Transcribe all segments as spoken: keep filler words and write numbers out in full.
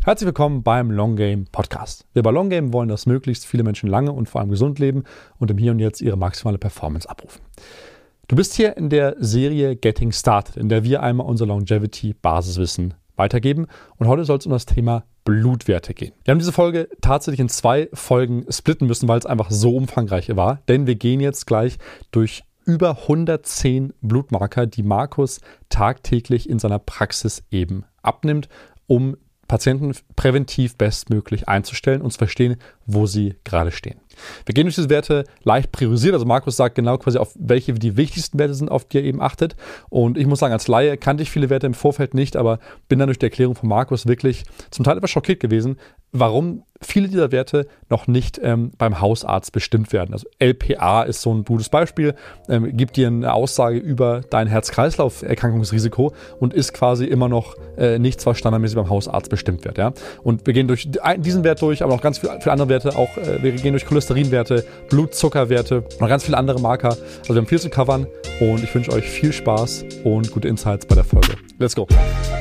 Herzlich willkommen beim Long Game Podcast. Wir bei Long Game wollen, dass möglichst viele Menschen lange und vor allem gesund leben und im Hier und Jetzt ihre maximale Performance abrufen. Du bist hier in der Serie Getting Started, in der wir einmal unser Longevity-Basiswissen weitergeben. Und heute soll es um das Thema Blutwerte gehen. Wir haben diese Folge tatsächlich in zwei Folgen splitten müssen, weil es einfach so umfangreich war. Denn wir gehen jetzt gleich durch über hundertzehn Blutmarker, die Markus tagtäglich in seiner Praxis eben abnimmt, um Patienten präventiv bestmöglich einzustellen und zu verstehen, wo sie gerade stehen. Wir gehen durch diese Werte leicht priorisiert. Also Markus sagt genau quasi, auf welche die wichtigsten Werte sind, auf die er eben achtet. Und ich muss sagen, als Laie kannte ich viele Werte im Vorfeld nicht, aber bin dann durch die Erklärung von Markus wirklich zum Teil etwas schockiert gewesen, warum viele dieser Werte noch nicht ähm, beim Hausarzt bestimmt werden. Also L P A ist so ein gutes Beispiel, ähm, gibt dir eine Aussage über dein Herz-Kreislauf-Erkrankungsrisiko und ist quasi immer noch äh, nichts, was standardmäßig beim Hausarzt bestimmt wird. Ja? Und wir gehen durch diesen Wert durch, aber noch ganz viele, viele andere Werte, auch äh, wir gehen durch Cholesterinwerte, Blutzuckerwerte, noch ganz viele andere Marker. Also wir haben viel zu covern und ich wünsche euch viel Spaß und gute Insights bei der Folge. Let's go!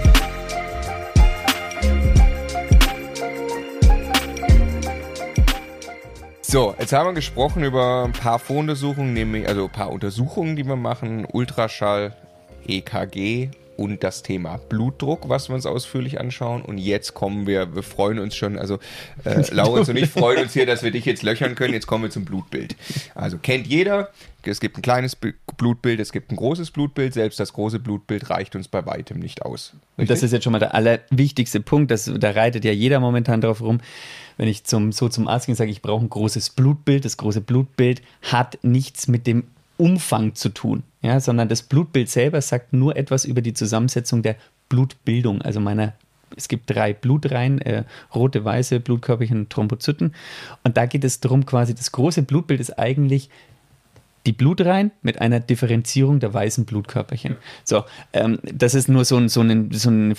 So, jetzt haben wir gesprochen über ein paar Voruntersuchungen, nämlich also ein paar Untersuchungen, die wir machen, Ultraschall, E K G und das Thema Blutdruck, was wir uns ausführlich anschauen. Und jetzt kommen wir, wir freuen uns schon, also äh, Laurenz und ich freuen uns hier, dass wir dich jetzt löchern können. Jetzt kommen wir zum Blutbild. Also kennt jeder, es gibt ein kleines Blutbild, es gibt ein großes Blutbild. Selbst das große Blutbild reicht uns bei weitem nicht aus. Richtig? Und das ist jetzt schon mal der allerwichtigste Punkt. Das, da reitet ja jeder momentan drauf rum. Wenn ich zum, so zum Arzt gehe und sage, ich brauche ein großes Blutbild, das große Blutbild hat nichts mit dem Umfang zu tun, ja, sondern das Blutbild selber sagt nur etwas über die Zusammensetzung der Blutbildung, also meiner. Es gibt drei Blutreihen, äh, rote, weiße Blutkörperchen und Thrombozyten. Und da geht es darum, quasi das große Blutbild ist eigentlich die Blutreihen mit einer Differenzierung der weißen Blutkörperchen. So, ähm, das ist nur so, ein, so, ein, so eine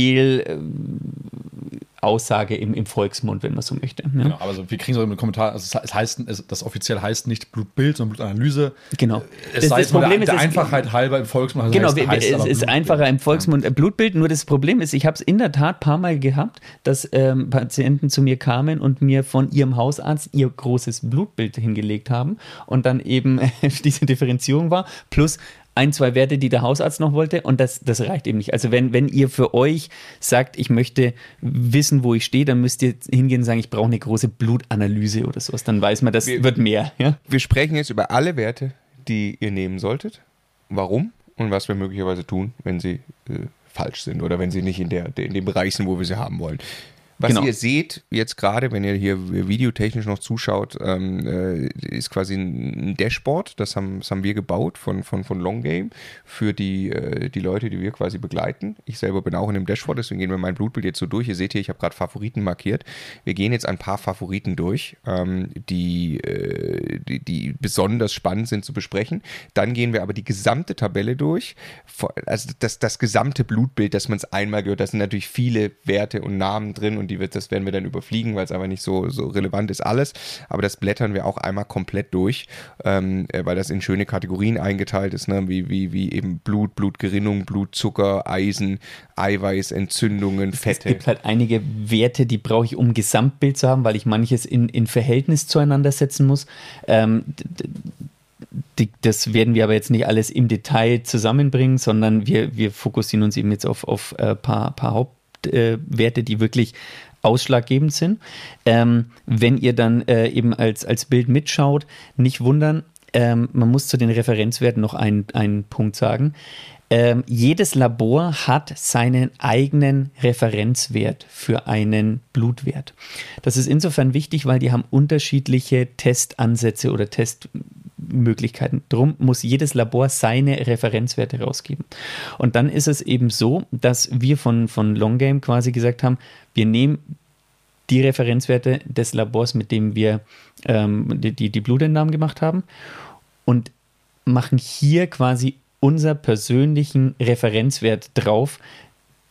Fehlaussage im, im Volksmund, wenn man so möchte. Ne? Genau, aber also wir kriegen so einen Kommentar, also es heißt, es, das offiziell heißt nicht Blutbild, sondern Blutanalyse. Genau. Es das, sei das Problem der, der ist, Einfachheit es, halber im Volksmund. Also genau, heißt, heißt es ist einfacher im Volksmund ja. Blutbild, nur das Problem ist, ich habe es in der Tat ein paar Mal gehabt, dass ähm, Patienten zu mir kamen und mir von ihrem Hausarzt ihr großes Blutbild hingelegt haben und dann eben diese Differenzierung war, plus ein, zwei Werte, die der Hausarzt noch wollte und das, das reicht eben nicht. Also wenn, wenn ihr für euch sagt, ich möchte wissen, wo ich stehe, dann müsst ihr hingehen und sagen, ich brauche eine große Blutanalyse oder sowas, dann weiß man, das wir, wird mehr. Ja? Wir sprechen jetzt über alle Werte, die ihr nehmen solltet, warum und was wir möglicherweise tun, wenn sie äh, falsch sind oder wenn sie nicht in, der, in dem Bereich sind, wo wir sie haben wollen. Was genau. ihr seht jetzt gerade, wenn ihr hier videotechnisch noch zuschaut, ähm, äh, ist quasi ein Dashboard. Das haben, das haben wir gebaut von, von, von Long Game für die, äh, die Leute, die wir quasi begleiten. Ich selber bin auch in dem Dashboard, deswegen gehen wir mein Blutbild jetzt so durch. Ihr seht hier, ich habe gerade Favoriten markiert. Wir gehen jetzt ein paar Favoriten durch, ähm, die, äh, die, die besonders spannend sind zu besprechen. Dann gehen wir aber die gesamte Tabelle durch. Also das, das gesamte Blutbild, dass man es einmal gehört. Da sind natürlich viele Werte und Namen drin und die wird, das werden wir dann überfliegen, weil es einfach nicht so, so relevant ist alles. Aber das blättern wir auch einmal komplett durch, ähm, weil das in schöne Kategorien eingeteilt ist, ne? wie, wie, wie eben Blut, Blutgerinnung, Blutzucker, Eisen, Eiweiß, Entzündungen, Fette. Es gibt halt einige Werte, die brauche ich, um ein Gesamtbild zu haben, weil ich manches in, in Verhältnis zueinander setzen muss. Ähm, Die, das werden wir aber jetzt nicht alles im Detail zusammenbringen, sondern wir, wir fokussieren uns eben jetzt auf ein auf, äh, paar, paar Hauptwerte, äh, die wirklich ausschlaggebend sind. Ähm, wenn ihr dann äh, eben als, als Bild mitschaut, nicht wundern, ähm, man muss zu den Referenzwerten noch einen, einen Punkt sagen. Ähm, jedes Labor hat seinen eigenen Referenzwert für einen Blutwert. Das ist insofern wichtig, weil die haben unterschiedliche Testansätze oder Testmöglichkeiten. Drum muss jedes Labor seine Referenzwerte rausgeben. Und dann ist es eben so, dass wir von, von Long Game quasi gesagt haben, wir nehmen die Referenzwerte des Labors, mit dem wir ähm, die, die, die Blutentnahmen gemacht haben und machen hier quasi unser persönlichen Referenzwert drauf,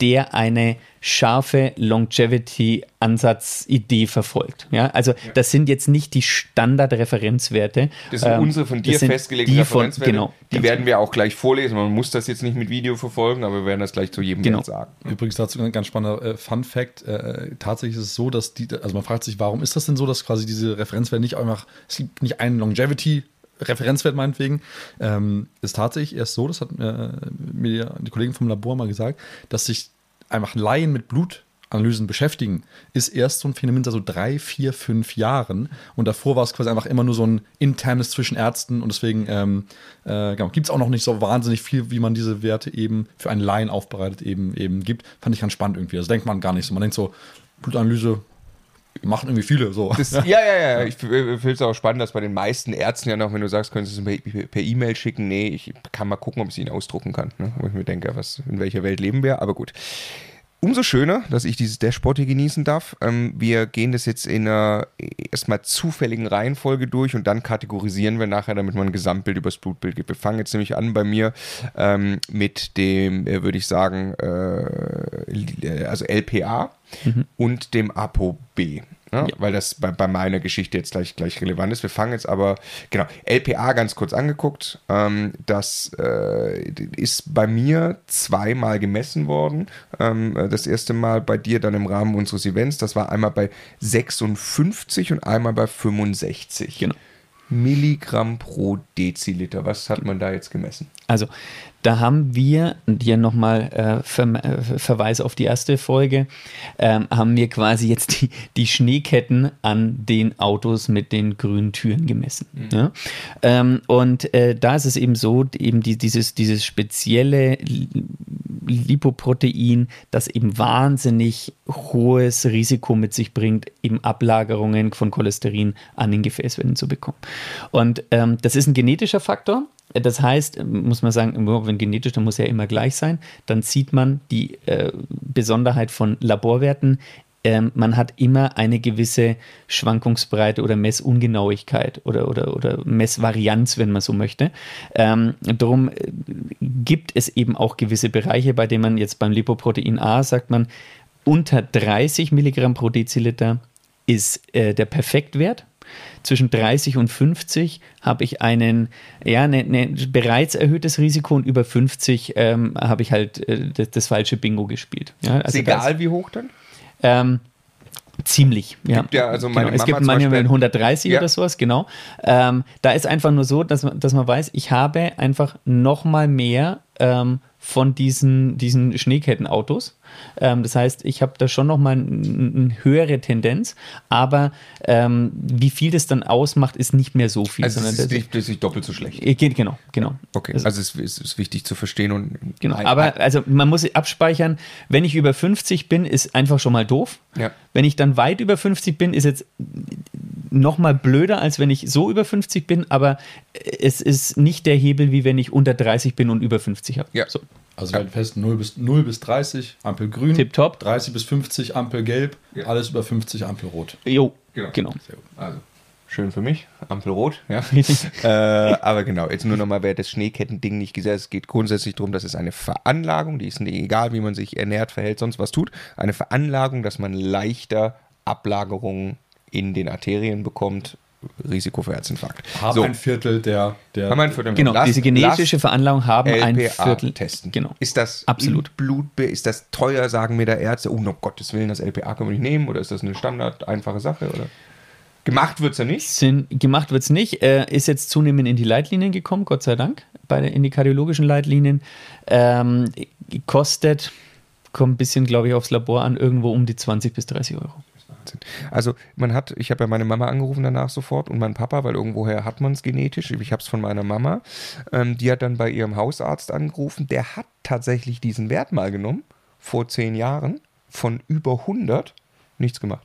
der eine scharfe Longevity-Ansatzidee verfolgt. Ja, also ja. das sind jetzt nicht die Standardreferenzwerte. Das sind ähm, unsere von dir festgelegten Referenzwerte. Von, genau, die werden wir auch gleich vorlesen. Man muss das jetzt nicht mit Video verfolgen, aber wir werden das gleich zu jedem genau. sagen. Übrigens dazu ein ganz spannender äh, Fun-Fact. Äh, tatsächlich ist es so, dass die, also man fragt sich, warum ist das denn so, dass quasi diese Referenzwerte nicht einfach, es gibt nicht einen Longevity- Referenzwert meinetwegen, ähm, ist tatsächlich erst so, das hat äh, mir die Kollegen vom Labor mal gesagt, dass sich einfach Laien mit Blutanalysen beschäftigen, ist erst so ein Phänomen seit so drei, vier, fünf Jahren und davor war es quasi einfach immer nur so ein internes zwischen Ärzten und deswegen ähm, äh, genau, gibt es auch noch nicht so wahnsinnig viel, wie man diese Werte eben für einen Laien aufbereitet eben, eben gibt. Fand ich ganz spannend irgendwie, das denkt man gar nicht so. Man denkt so, Blutanalyse machen irgendwie viele so. Das, ja, ja, ja. Ich finde es auch spannend, dass bei den meisten Ärzten ja noch, wenn du sagst, können sie es per E-Mail schicken, nee, ich kann mal gucken, ob ich es ihnen ausdrucken kann. Ne? Wo ich mir denke, was, in welcher Welt leben wir, aber gut. Umso schöner, dass ich dieses Dashboard hier genießen darf. Ähm, wir gehen das jetzt in einer erstmal zufälligen Reihenfolge durch und dann kategorisieren wir nachher, damit man ein Gesamtbild über das Blutbild gibt. Wir fangen jetzt nämlich an bei mir ähm, mit dem, äh, würde ich sagen, äh, also L P A mhm. und dem ApoB. Ja, ja. Weil das bei, bei meiner Geschichte jetzt gleich, gleich relevant ist. Wir fangen jetzt aber, genau, L P A ganz kurz angeguckt. Ähm, das äh, ist bei mir zweimal gemessen worden. Ähm, das erste Mal bei dir dann im Rahmen unseres Events. Das war einmal bei sechsundfünfzig und einmal bei fünfundsechzig. Genau. Milligramm pro Deziliter. Was hat man da jetzt gemessen? Also, da haben wir, und hier nochmal äh, Ver, äh, Verweis auf die erste Folge, ähm, haben wir quasi jetzt die, die Schneeketten an den Autos mit den grünen Türen gemessen. Mhm. Ja? Ähm, und äh, da ist es eben so, eben die, dieses, dieses spezielle Lipoprotein, das eben wahnsinnig hohes Risiko mit sich bringt, eben Ablagerungen von Cholesterin an den Gefäßwänden zu bekommen. Und ähm, das ist ein genetischer Faktor. Das heißt, muss man sagen, wenn genetisch, dann muss er immer gleich sein. Dann sieht man die äh, Besonderheit von Laborwerten. Ähm, man hat immer eine gewisse Schwankungsbreite oder Messungenauigkeit oder, oder, oder Messvarianz, wenn man so möchte. Ähm, darum äh, gibt es eben auch gewisse Bereiche, bei denen man jetzt beim Lipoprotein A sagt man, unter dreißig Milligramm pro Deziliter ist äh, der Perfektwert. Zwischen dreißig und fünfzig habe ich einen, ja, ne, ne, bereits erhöhtes Risiko und über fünfzig ähm, habe ich halt äh, das, das falsche Bingo gespielt. Ja, also ist egal, das, wie hoch dann? Ähm, ziemlich. Ja. Gibt ja also meine genau. Es Mama gibt manchmal Beispiel, hundertdreißig ja. oder sowas, genau. Ähm, da ist einfach nur so, dass man, dass man weiß, ich habe einfach noch mal mehr ähm, von diesen, diesen Schneekettenautos. Ähm, das heißt, ich habe da schon nochmal eine ein höhere Tendenz, aber ähm, wie viel das dann ausmacht, ist nicht mehr so viel. Also es ist nicht, das ist nicht doppelt so schlecht. Geht, genau, genau. Okay, also, also es ist, ist wichtig zu verstehen. Und genau, ein, aber also man muss abspeichern, wenn ich über fünfzig bin, ist einfach schon mal doof. Ja. Wenn ich dann weit über fünfzig bin, ist jetzt nochmal blöder, als wenn ich so über fünfzig bin, aber es ist nicht der Hebel, wie wenn ich unter dreißig bin und über fünfzig habe. Ja. So. Also wir halten fest, null bis dreißig, Ampel grün, Tipptopp. dreißig bis fünfzig, Ampel gelb, ja. Alles über fünfzig, Ampel rot. Jo, genau. genau. Sehr gut. Also, schön für mich, Ampel rot. Ja. äh, aber genau, jetzt nur nochmal, wer das Schneeketten-Ding nicht gesagt hat, es geht grundsätzlich darum, dass es eine Veranlagung, die ist nicht egal, wie man sich ernährt, verhält, sonst was tut, eine Veranlagung, dass man leichter Ablagerungen in den Arterien bekommt, Risiko für Herzinfarkt. Haben so. ein Viertel der... der haben ein Viertel. Genau, lass, diese genetische Veranlagung haben L P A ein Viertel. testen. Genau. Ist das absolut Blut, ist das teuer, sagen mir der Ärzte, oh, um Gottes Willen, das L P A können wir nicht nehmen, oder ist das eine Standard, einfache Sache, oder? Gemacht wird es ja nicht? Sind, gemacht wird es nicht. Äh, ist jetzt zunehmend in die Leitlinien gekommen, Gott sei Dank, bei der, in die kardiologischen Leitlinien. Ähm, kostet, kommt ein bisschen, glaube ich, aufs Labor an, irgendwo um die zwanzig bis dreißig Euro. Also man hat, ich habe ja meine Mama angerufen danach sofort und meinen Papa, weil irgendwoher hat man es genetisch. Ich habe es von meiner Mama. Ähm, die hat dann bei ihrem Hausarzt angerufen. Der hat tatsächlich diesen Wert mal genommen, vor zehn Jahren, von über hundert, nichts gemacht.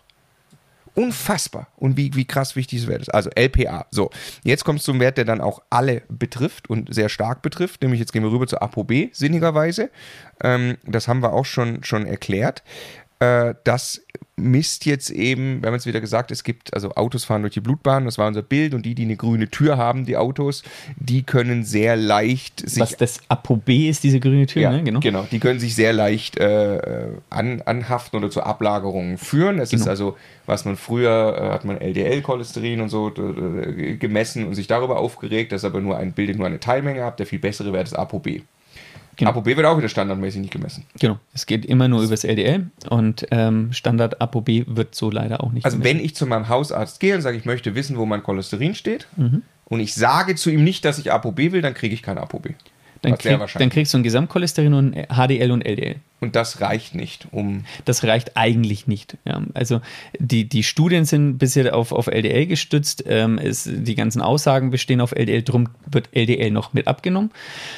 Unfassbar. Und wie, wie krass wichtig dieser Wert ist. Also L P A. So, jetzt kommt es zum Wert, der dann auch alle betrifft und sehr stark betrifft. Nämlich jetzt gehen wir rüber zur ApoB, sinnigerweise. Ähm, das haben wir auch schon, schon erklärt. Äh, das misst jetzt eben, wir haben jetzt wieder gesagt, es gibt, also Autos fahren durch die Blutbahn, das war unser Bild, und die, die eine grüne Tür haben, die Autos, die können sehr leicht sich... Was das ApoB ist, diese grüne Tür, ja, ne? Genau. genau, die können sich sehr leicht äh, an, anhaften oder zu Ablagerungen führen. Das genau. ist also, was man früher, äh, hat man L D L-Cholesterin und so äh, gemessen und sich darüber aufgeregt, das aber nur ein, bildet nur eine Teilmenge ab, der viel bessere Wert ist ApoB. Genau. ApoB wird auch wieder standardmäßig nicht gemessen. Genau, es geht immer nur übers L D L und ähm, Standard ApoB wird so leider auch nicht Also gemessen. wenn ich zu meinem Hausarzt gehe und sage, ich möchte wissen, wo mein Cholesterin steht, mhm. und ich sage zu ihm nicht, dass ich ApoB will, dann kriege ich kein ApoB. Dann, krieg, dann kriegst du ein Gesamtcholesterin und H D L und L D L. Und das reicht nicht, um... Das reicht eigentlich nicht. Ja. Also die, die Studien sind bisher auf, auf L D L gestützt. Ähm, es, die ganzen Aussagen bestehen auf L D L, drum wird L D L noch mit abgenommen.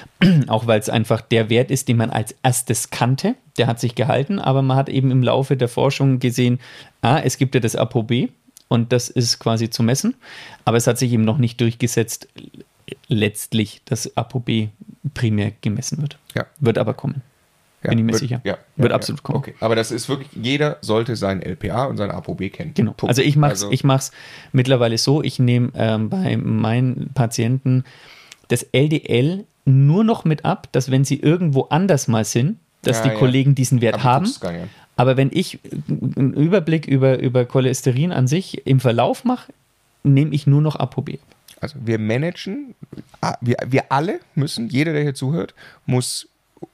Auch weil es einfach der Wert ist, den man als erstes kannte. Der hat sich gehalten, aber man hat eben im Laufe der Forschung gesehen, ah, es gibt ja das ApoB und das ist quasi zu messen. Aber es hat sich eben noch nicht durchgesetzt, letztlich das ApoB primär gemessen wird. Ja. Wird aber kommen. Ja, Bin ich mir wird, sicher. Ja, wird ja, absolut kommen. Okay. Aber das ist wirklich, jeder sollte sein L P A und sein ApoB kennen. Genau. Punkt. Also ich mache es also, ich mach's mittlerweile so, ich nehme ähm, bei meinen Patienten das L D L nur noch mit ab, dass wenn sie irgendwo anders mal sind, dass ja, die ja. Kollegen diesen Wert aber haben. Aber wenn ich einen Überblick über, über Cholesterin an sich im Verlauf mache, nehme ich nur noch ApoB. Also wir managen, wir, wir alle müssen, jeder, der hier zuhört, muss,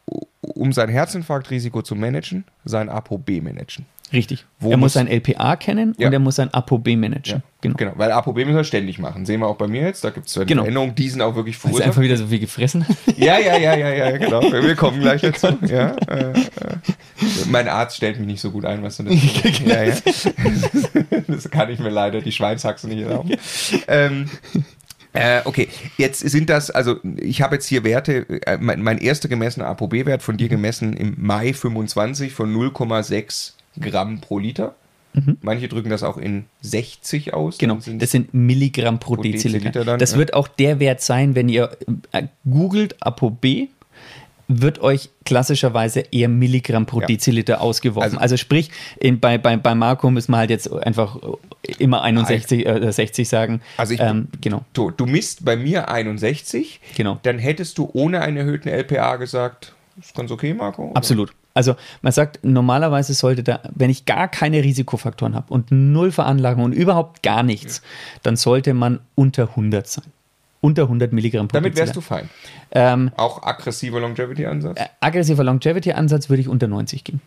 um sein Herzinfarktrisiko zu managen, sein ApoB managen. Richtig. Wo er muss muss sein L P A kennen ja. und er muss sein ApoB managen. Ja. Genau. genau, weil ApoB müssen wir ständig machen. Sehen wir auch bei mir jetzt, da gibt es genau. Veränderungen, die sind auch wirklich verursacht. Weil es einfach wieder so viel gefressen hat. Ja, ja, ja, ja, ja, genau. Wir kommen gleich dazu. Ja, äh, äh. Mein Arzt stellt mich nicht so gut ein, was du das ja, ja. Das kann ich mir leider die Schweinshaxe nicht erlauben. Ähm, Äh, okay, jetzt sind das, also ich habe jetzt hier Werte, äh, mein, mein erster gemessener ApoB-Wert von dir gemessen im Mai fünfundzwanzig von null Komma sechs Gramm pro Liter. Mhm. Manche drücken das auch in sechzig aus. Genau, das sind Milligramm pro, pro Deziliter. Deziliter dann, das ja. wird auch der Wert sein, wenn ihr äh, googelt ApoB, wird euch klassischerweise eher Milligramm pro ja. Deziliter ausgeworfen. Also, also sprich, in, bei, bei, bei Marco müssen wir halt jetzt einfach immer einundsechzig oder äh, sechzig sagen. Also ich, ähm, genau. du, du misst bei mir einundsechzig, genau. Dann hättest du ohne einen erhöhten L P A gesagt, ist ganz okay, Marco? Oder? Absolut. Also man sagt, normalerweise sollte da, wenn ich gar keine Risikofaktoren habe und null Veranlagung und überhaupt gar nichts, ja. dann sollte man unter hundert sein. Unter hundert Milligramm pro Damit wärst du fein. Ähm, Auch aggressiver Longevity-Ansatz? Äh, aggressiver Longevity-Ansatz würde ich unter neunzig gehen.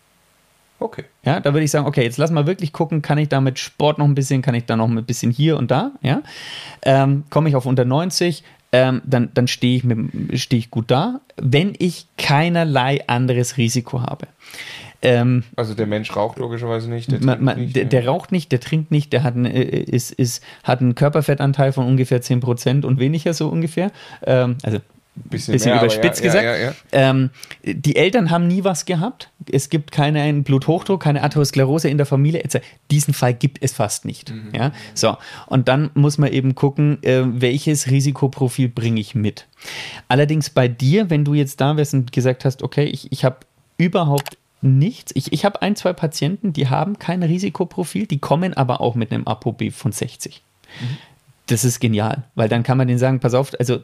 Okay. Ja, da würde ich sagen, okay, jetzt lass mal wirklich gucken, kann ich da mit Sport noch ein bisschen, kann ich da noch ein bisschen hier und da, ja. Ähm, komme ich auf unter neunzig, ähm, dann, dann stehe ich, mit, stehe ich gut da, wenn ich keinerlei anderes Risiko habe. Ähm, also der Mensch raucht logischerweise nicht, der, man, man, nicht, der, der raucht nicht, der trinkt nicht, der hat, ein, ist, ist, hat einen Körperfettanteil von ungefähr zehn Prozent und weniger so ungefähr. Ähm, also bisschen, bisschen mehr, überspitzt ja, gesagt. Ja, ja, ja. Ähm, die Eltern haben nie was gehabt. Es gibt keinen Bluthochdruck, keine Atherosklerose in der Familie. Diesen Fall gibt es fast nicht. Mhm. Ja? So. Und dann muss man eben gucken, äh, welches Risikoprofil bringe ich mit. Allerdings bei dir, wenn du jetzt da wärst und gesagt hast, okay, ich, ich habe überhaupt nichts. Ich, ich habe ein, zwei Patienten, die haben kein Risikoprofil, die kommen aber auch mit einem ApoB von sechzig. Mhm. Das ist genial, weil dann kann man denen sagen, pass auf, also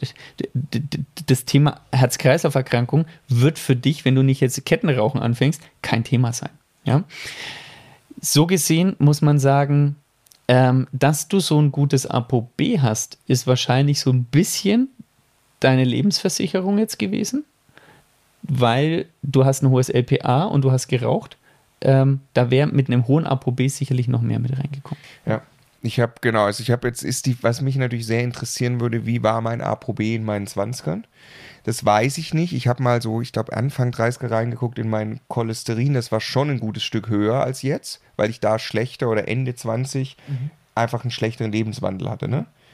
das Thema Herz-Kreislauf-Erkrankung wird für dich, wenn du nicht jetzt Kettenrauchen anfängst, kein Thema sein. Ja? So gesehen muss man sagen, ähm, dass du so ein gutes ApoB hast, ist wahrscheinlich so ein bisschen deine Lebensversicherung jetzt gewesen, weil du hast ein hohes L P A und du hast geraucht. Ähm, da wäre mit einem hohen ApoB sicherlich noch mehr mit reingekommen. Ja. Ich habe, genau, also ich habe jetzt, ist die, was mich natürlich sehr interessieren würde, wie war mein ApoB in meinen zwanzigern? Das weiß ich nicht. Ich habe mal so, ich glaube, Anfang dreißiger reingeguckt in mein Cholesterin. Das war schon ein gutes Stück höher als jetzt, weil ich da schlechter oder Ende zwanzig mhm. einfach einen schlechteren Lebenswandel hatte, ne?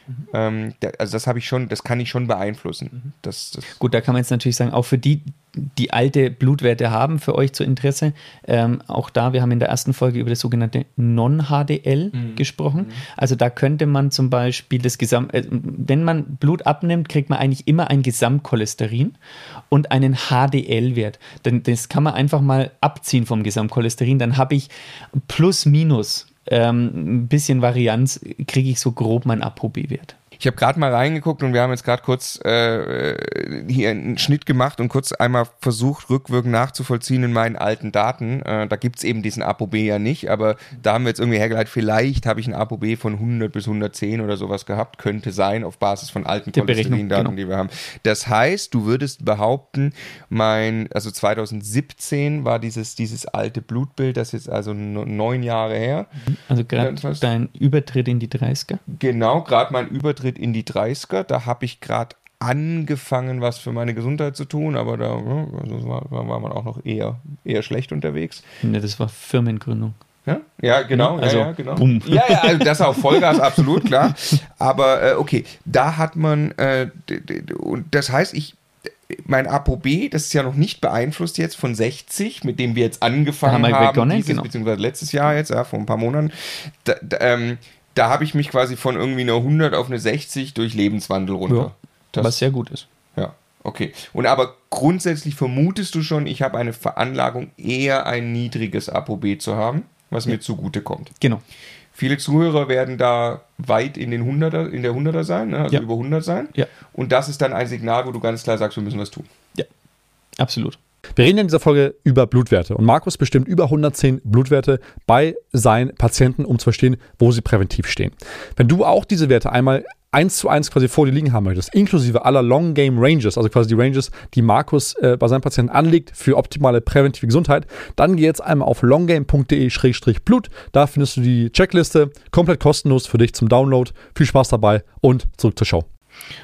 Mhm. Ähm, da, also das habe ich schon, das kann ich schon beeinflussen. Mhm. Das, das Gut, da kann man jetzt natürlich sagen, auch für die, die alte Blutwerte haben, für euch zu Interesse, ähm, auch da, wir haben in der ersten Folge über das sogenannte Non-H D L mhm. gesprochen. Mhm. Also da könnte man zum Beispiel das Gesamt, äh, wenn man Blut abnimmt, kriegt man eigentlich immer ein Gesamtcholesterin und einen H D L-Wert. Denn das kann man einfach mal abziehen vom Gesamtcholesterin. Dann habe ich plus minus ähm, ein bisschen Varianz, kriege ich so grob meinen ApoB-Wert. Ich habe gerade mal reingeguckt und wir haben jetzt gerade kurz äh, hier einen Schnitt gemacht und kurz einmal versucht, rückwirkend nachzuvollziehen in meinen alten Daten. Äh, da gibt es eben diesen ApoB ja nicht, aber da haben wir jetzt irgendwie hergeleitet, vielleicht habe ich einen ApoB von hundert bis hundertzehn oder sowas gehabt. Könnte sein, auf Basis von alten Cholesterindaten, genau, die wir haben. Das heißt, du würdest behaupten, mein, also zwanzig siebzehn war dieses, dieses alte Blutbild, das ist also neun Jahre her. Also gerade dein Übertritt in die dreißiger? Genau, gerade mein Übertritt in die dreißiger, da habe ich gerade angefangen, was für meine Gesundheit zu tun, aber da also war, war man auch noch eher, eher schlecht unterwegs. Ne, das war Firmengründung. Ja, ja genau. Also, ja, ja, genau. Boom. Ja, ja, also das auch Vollgas, absolut, klar. Aber äh, okay, da hat man, äh, d- d- und das heißt, ich, mein ApoB, das ist ja noch nicht beeinflusst jetzt von sechzig, mit dem wir jetzt angefangen haben, haben begonnen, dieses, genau. beziehungsweise letztes Jahr jetzt, ja, vor ein paar Monaten, da, da, ähm, da habe ich mich quasi von irgendwie einer hundert auf eine sechzig durch Lebenswandel runter. Ja, das, was sehr gut ist. Ja, okay. Und aber grundsätzlich vermutest du schon, ich habe eine Veranlagung, eher ein niedriges ApoB zu haben, was mir zugutekommt. Genau. Viele Zuhörer werden da weit in den hunderter, in der hunderter sein, ne? Also ja. über hundert sein. Ja. Und das ist dann ein Signal, wo du ganz klar sagst, wir müssen was tun. Ja, absolut. Wir reden in dieser Folge über Blutwerte und Markus bestimmt über hundertzehn Blutwerte bei seinen Patienten, um zu verstehen, wo sie präventiv stehen. Wenn du auch diese Werte einmal eins zu eins quasi vor dir liegen haben möchtest, inklusive aller Long Game Ranges, also quasi die Ranges, die Markus äh, bei seinen Patienten anlegt für optimale präventive Gesundheit, dann geh jetzt einmal auf longgame punkt de Schrägstrich Blut. Da findest du die Checkliste, komplett kostenlos für dich zum Download. Viel Spaß dabei und zurück zur Show.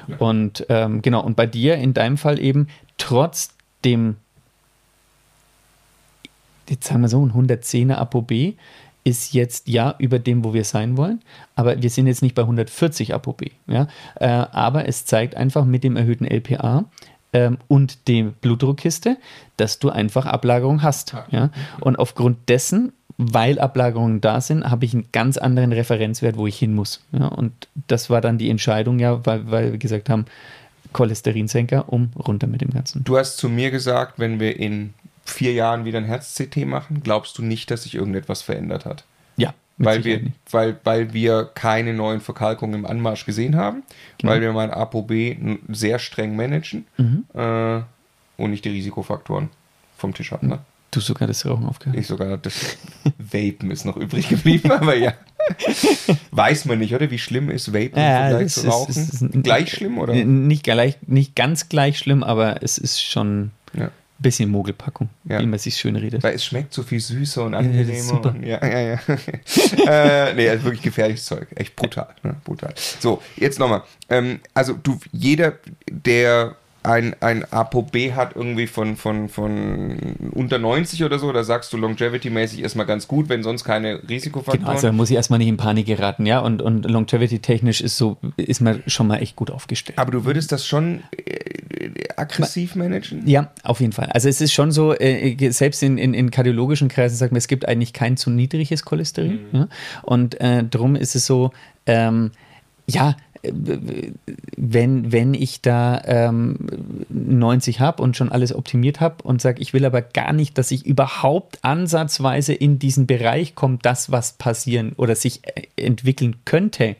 Und ähm, genau, und bei dir in deinem Fall eben trotz dem, jetzt sagen wir so, ein hundertzehner ApoB ist jetzt ja über dem, wo wir sein wollen, aber wir sind jetzt nicht bei hundertvierzig ApoB. Ja? Äh, aber es zeigt einfach mit dem erhöhten L P A ähm, und der Blutdruckkiste, dass du einfach Ablagerung hast. Ja? Und aufgrund dessen, weil Ablagerungen da sind, habe ich einen ganz anderen Referenzwert, wo ich hin muss. Ja? Und das war dann die Entscheidung, ja, weil, weil wir gesagt haben, Cholesterinsenker, um runter mit dem Ganzen. Du hast zu mir gesagt, wenn wir in vier Jahren wieder ein Herz-C T machen, glaubst du nicht, dass sich irgendetwas verändert hat? Ja. Weil wir, weil, weil wir keine neuen Verkalkungen im Anmarsch gesehen haben, genau. Weil wir mein ApoB sehr streng managen mhm. äh, und nicht die Risikofaktoren vom Tisch haben. Ne? Du sogar das Rauchen aufgehört. Ich sogar, das Vapen ist noch übrig geblieben, aber ja. Weiß man nicht, oder? Wie schlimm ist Vapen ja, im Vergleich zu Rauchen? Ist, ist, ist, gleich schlimm, oder? Nicht, gleich, nicht ganz gleich schlimm, aber es ist schon... Ja. Bisschen Mogelpackung, ja. Wie man sich schön redet. Weil es schmeckt so viel süßer und angenehmer. Ja, super. Und ja, ja, ja. äh, nee, also wirklich gefährliches Zeug. Echt brutal. Ne? Brutal. So, jetzt nochmal. Ähm, also du, jeder, der ein, ein ApoB hat irgendwie von, von, von unter neunzig oder so, da sagst du longevity-mäßig erstmal ganz gut, wenn sonst keine Risikofaktoren. Genau, also da muss ich erstmal nicht in Panik geraten, ja, und, und longevity-technisch ist so, ist man schon mal echt gut aufgestellt. Aber du würdest das schon äh, aggressiv managen? Ja, auf jeden Fall. Also es ist schon so, äh, selbst in, in, in kardiologischen Kreisen sagt man, es gibt eigentlich kein zu niedriges Cholesterin, mhm. ja? Und äh, drum ist es so, ähm, ja, wenn, wenn ich da ähm, neunzig habe und schon alles optimiert habe und sage, ich will aber gar nicht, dass ich überhaupt ansatzweise in diesen Bereich komme, das, was passieren oder sich entwickeln könnte,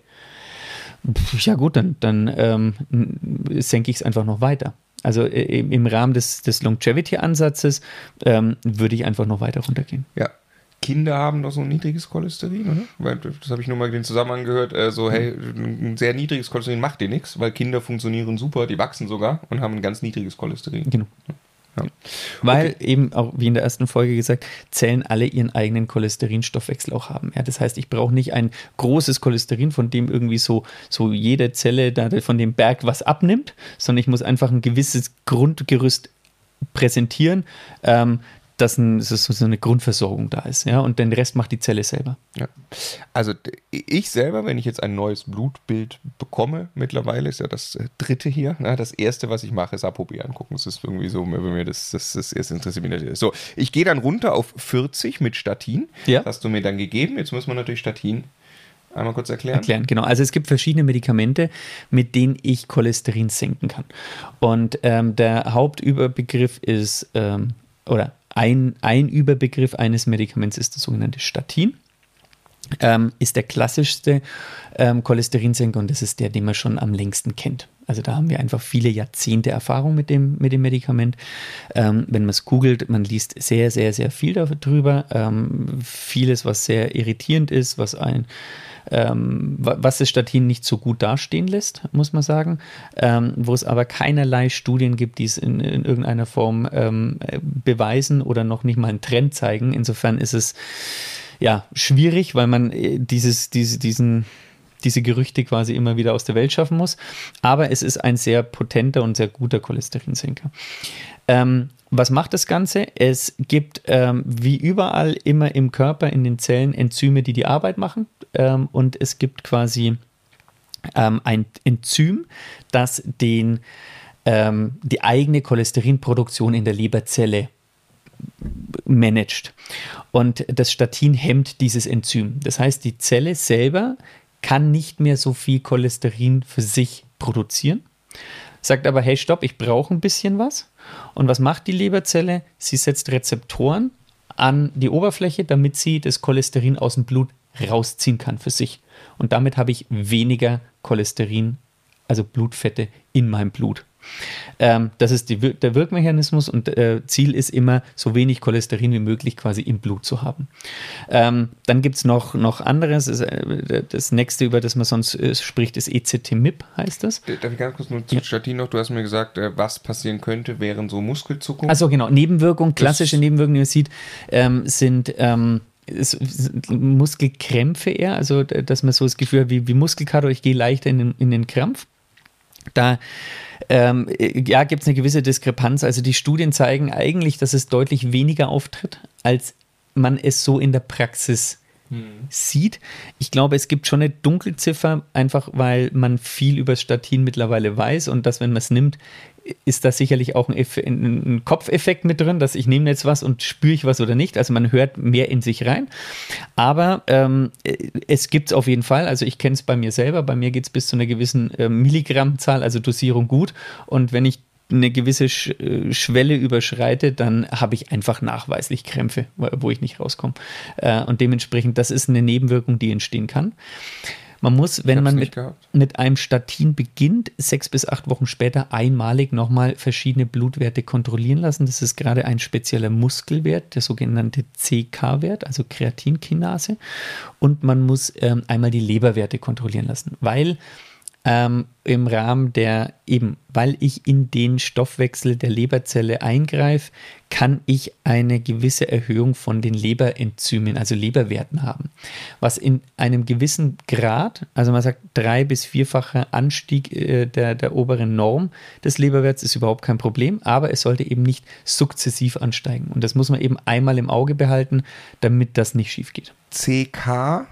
ja gut, dann, dann ähm, senke ich es einfach noch weiter. Also im, im Rahmen des, des Longevity-Ansatzes ähm, würde ich einfach noch weiter runtergehen. Ja. Kinder haben doch so ein niedriges Cholesterin, oder? Weil das habe ich nur mal den Zusammenhang gehört, äh, so, hey, ein sehr niedriges Cholesterin macht dir nichts, weil Kinder funktionieren super, die wachsen sogar und haben ein ganz niedriges Cholesterin. Genau. Ja. Weil okay. eben auch, wie in der ersten Folge gesagt, Zellen alle ihren eigenen Cholesterinstoffwechsel auch haben. Ja, das heißt, ich brauche nicht ein großes Cholesterin, von dem irgendwie so, so jede Zelle da von dem Berg was abnimmt, sondern ich muss einfach ein gewisses Grundgerüst präsentieren, ähm, dass ein, so eine Grundversorgung da ist. Ja? Und den Rest macht die Zelle selber. Ja. Also ich selber, wenn ich jetzt ein neues Blutbild bekomme, mittlerweile ist ja das dritte hier, na, das erste, was ich mache, ist A P O B angucken. Das ist irgendwie so, wenn mir das, das, das erste interessiert mich natürlich. So, ich gehe dann runter auf vierzig mit Statin. Ja. Das hast du mir dann gegeben. Jetzt muss man natürlich Statin einmal kurz erklären. Erklären, genau. Also es gibt verschiedene Medikamente, mit denen ich Cholesterin senken kann. Und ähm, der Hauptüberbegriff ist, ähm, oder ein, ein Überbegriff eines Medikaments ist das sogenannte Statin. Ähm, ist der klassischste ähm, Cholesterinsenker und das ist der, den man schon am längsten kennt. Also da haben wir einfach viele Jahrzehnte Erfahrung mit dem, mit dem Medikament. Ähm, wenn man es googelt, man liest sehr, sehr, sehr viel darüber. Ähm, vieles, was sehr irritierend ist, was ein Ähm, was das Statin nicht so gut dastehen lässt, muss man sagen, ähm, wo es aber keinerlei Studien gibt, die es in, in irgendeiner Form ähm, beweisen oder noch nicht mal einen Trend zeigen. Insofern ist es ja schwierig, weil man dieses, diese, diesen, diese Gerüchte quasi immer wieder aus der Welt schaffen muss. Aber es ist ein sehr potenter und sehr guter Cholesterinsenker. Ähm, Was macht das Ganze? Es gibt ähm, wie überall immer im Körper, in den Zellen, Enzyme, die die Arbeit machen. Ähm, und es gibt quasi ähm, ein Enzym, das den, ähm, die eigene Cholesterinproduktion in der Leberzelle managt. Und das Statin hemmt dieses Enzym. Das heißt, die Zelle selber kann nicht mehr so viel Cholesterin für sich produzieren. Sagt aber, hey, stopp, ich brauche ein bisschen was. Und was macht die Leberzelle? Sie setzt Rezeptoren an die Oberfläche, damit sie das Cholesterin aus dem Blut rausziehen kann für sich. Und damit habe ich weniger Cholesterin, also Blutfette in meinem Blut. Ähm, das ist die, der Wirkmechanismus und äh, Ziel ist immer, so wenig Cholesterin wie möglich quasi im Blut zu haben. Ähm, dann gibt es noch, noch anderes. Das, äh, das nächste, über das man sonst äh, spricht, ist E Z T M I P, heißt das. Darf ich ganz kurz nur zu ja. Statin noch? Du hast mir gesagt, äh, was passieren könnte, wären so Muskelzuckungen. Also genau, Nebenwirkungen, klassische das Nebenwirkungen, die man sieht, ähm, sind ähm, Muskelkrämpfe eher, also dass man so das Gefühl hat wie, wie Muskelkater, ich gehe leichter in den, in den Krampf. Da ähm, ja, gibt es eine gewisse Diskrepanz. Also die Studien zeigen eigentlich, dass es deutlich weniger auftritt, als man es so in der Praxis hm. sieht. Ich glaube, es gibt schon eine Dunkelziffer, einfach weil man viel über Statin mittlerweile weiß und dass, wenn man es nimmt, ist da sicherlich auch ein, Eff- ein Kopfeffekt mit drin, dass ich nehme jetzt was und spüre ich was oder nicht. Also man hört mehr in sich rein. Aber ähm, es gibt es auf jeden Fall. Also ich kenne es bei mir selber. Bei mir geht es bis zu einer gewissen äh, Milligrammzahl, also Dosierung gut. Und wenn ich eine gewisse Sch- äh, Schwelle überschreite, dann habe ich einfach nachweislich Krämpfe, wo ich nicht rauskomme. Äh, und dementsprechend, das ist eine Nebenwirkung, die entstehen kann. Man muss, wenn man mit, mit einem Statin beginnt, sechs bis acht Wochen später einmalig nochmal verschiedene Blutwerte kontrollieren lassen. Das ist gerade ein spezieller Muskelwert, der sogenannte C K-Wert, also Kreatinkinase. Und man muss ähm, einmal die Leberwerte kontrollieren lassen, weil ähm, im Rahmen der eben, weil ich in den Stoffwechsel der Leberzelle eingreife, kann ich eine gewisse Erhöhung von den Leberenzymen, also Leberwerten haben. Was in einem gewissen Grad, also man sagt drei- bis vierfacher Anstieg äh, der, der oberen Norm des Leberwerts ist überhaupt kein Problem, aber es sollte eben nicht sukzessiv ansteigen. Und das muss man eben einmal im Auge behalten, damit das nicht schief geht. C K?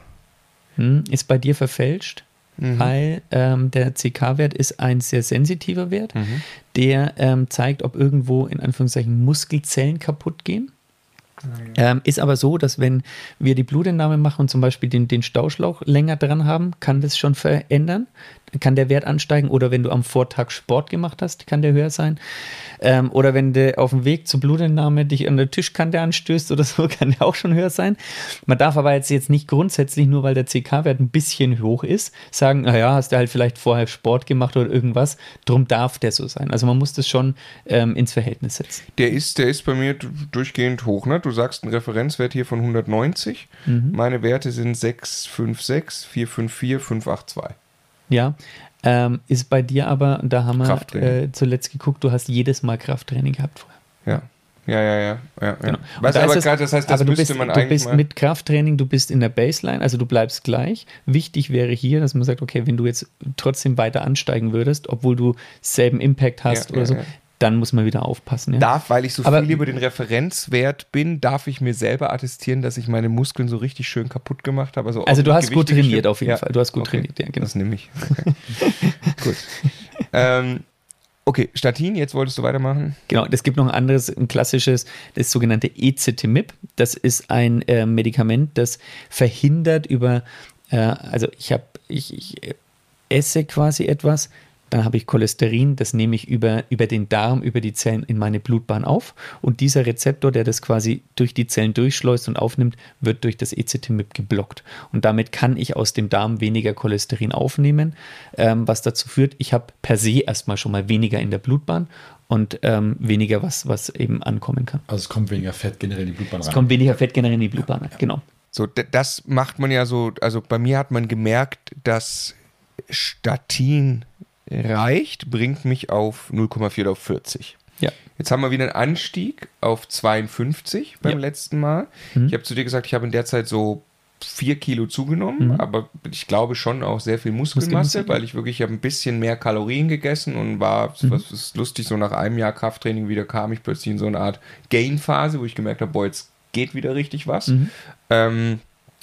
Hm, ist bei dir verfälscht? Mhm. Weil ähm, der C K-Wert ist ein sehr sensitiver Wert, mhm. der ähm, zeigt, ob irgendwo in Anführungszeichen Muskelzellen kaputt gehen. Mhm. Ähm, ist aber so, dass wenn wir die Blutentnahme machen und zum Beispiel den, den Stauschlauch länger dran haben, kann das schon verändern, kann der Wert ansteigen, oder wenn du am Vortag Sport gemacht hast, kann der höher sein. Ähm, oder wenn du auf dem Weg zur Blutentnahme dich an der Tischkante anstößt oder so, kann der auch schon höher sein. Man darf aber jetzt, jetzt nicht grundsätzlich, nur weil der C K-Wert ein bisschen hoch ist, sagen, naja, hast du halt vielleicht vorher Sport gemacht oder irgendwas, drum darf der so sein. Also man muss das schon ähm, ins Verhältnis setzen. Der ist, der ist bei mir durchgehend hoch, ne? Du sagst einen Referenzwert hier von hundertneunzig. Mhm. Meine Werte sind sechs fünf sechs, vier fünf vier, fünf acht zwei. Ja, ähm, ist bei dir aber, da haben wir äh, zuletzt geguckt, du hast jedes Mal Krafttraining gehabt vorher. Ja, ja, ja, ja. ja, genau. ja. Was da aber es, gerade, das heißt, das aber müsste bist, man du eigentlich bist mal... mit Krafttraining, du bist in der Baseline, also du bleibst gleich. Wichtig wäre hier, dass man sagt, okay, wenn du jetzt trotzdem weiter ansteigen würdest, obwohl du selben Impact hast ja, oder ja, so, ja. dann muss man wieder aufpassen. Ja. Darf, weil ich so Aber, viel über den Referenzwert bin, darf ich mir selber attestieren, dass ich meine Muskeln so richtig schön kaputt gemacht habe. Also, also du hast gut trainiert gestimmt. auf jeden ja. Fall. Du hast gut okay. trainiert, ja, genau. Das nehme ich. Okay. Gut. Ähm, okay, Statin, jetzt wolltest du weitermachen. Genau, es gibt noch ein anderes, ein klassisches, das sogenannte Ezetimibe. Das ist ein äh, Medikament, das verhindert über, äh, also ich habe, ich, ich esse quasi etwas, dann habe ich Cholesterin, das nehme ich über, über den Darm, über die Zellen in meine Blutbahn auf und dieser Rezeptor, der das quasi durch die Zellen durchschleust und aufnimmt, wird durch das Ezetimibe geblockt und damit kann ich aus dem Darm weniger Cholesterin aufnehmen, ähm, was dazu führt, ich habe per se erstmal schon mal weniger in der Blutbahn und ähm, weniger, was, was eben ankommen kann. Also es kommt weniger Fett generell in die Blutbahn rein. Es kommt weniger Fett generell in die Blutbahn rein, genau. So, d- das macht man ja so, also bei mir hat man gemerkt, dass Statin reicht, bringt mich auf null Komma vier auf vierzig. Ja. Jetzt haben wir wieder einen Anstieg auf zweiundfünfzig beim Ja. letzten Mal. Mhm. Ich habe zu dir gesagt, ich habe in der Zeit so vier Kilo zugenommen, Mhm. aber ich glaube schon auch sehr viel Muskelmasse, Muskelmasse, weil ja. ich wirklich, ich habe ein bisschen mehr Kalorien gegessen und war, Mhm. was ist lustig, so nach einem Jahr Krafttraining wieder kam ich plötzlich in so eine Art Gain-Phase, wo ich gemerkt habe, boah, jetzt geht wieder richtig was. Mhm. Ähm,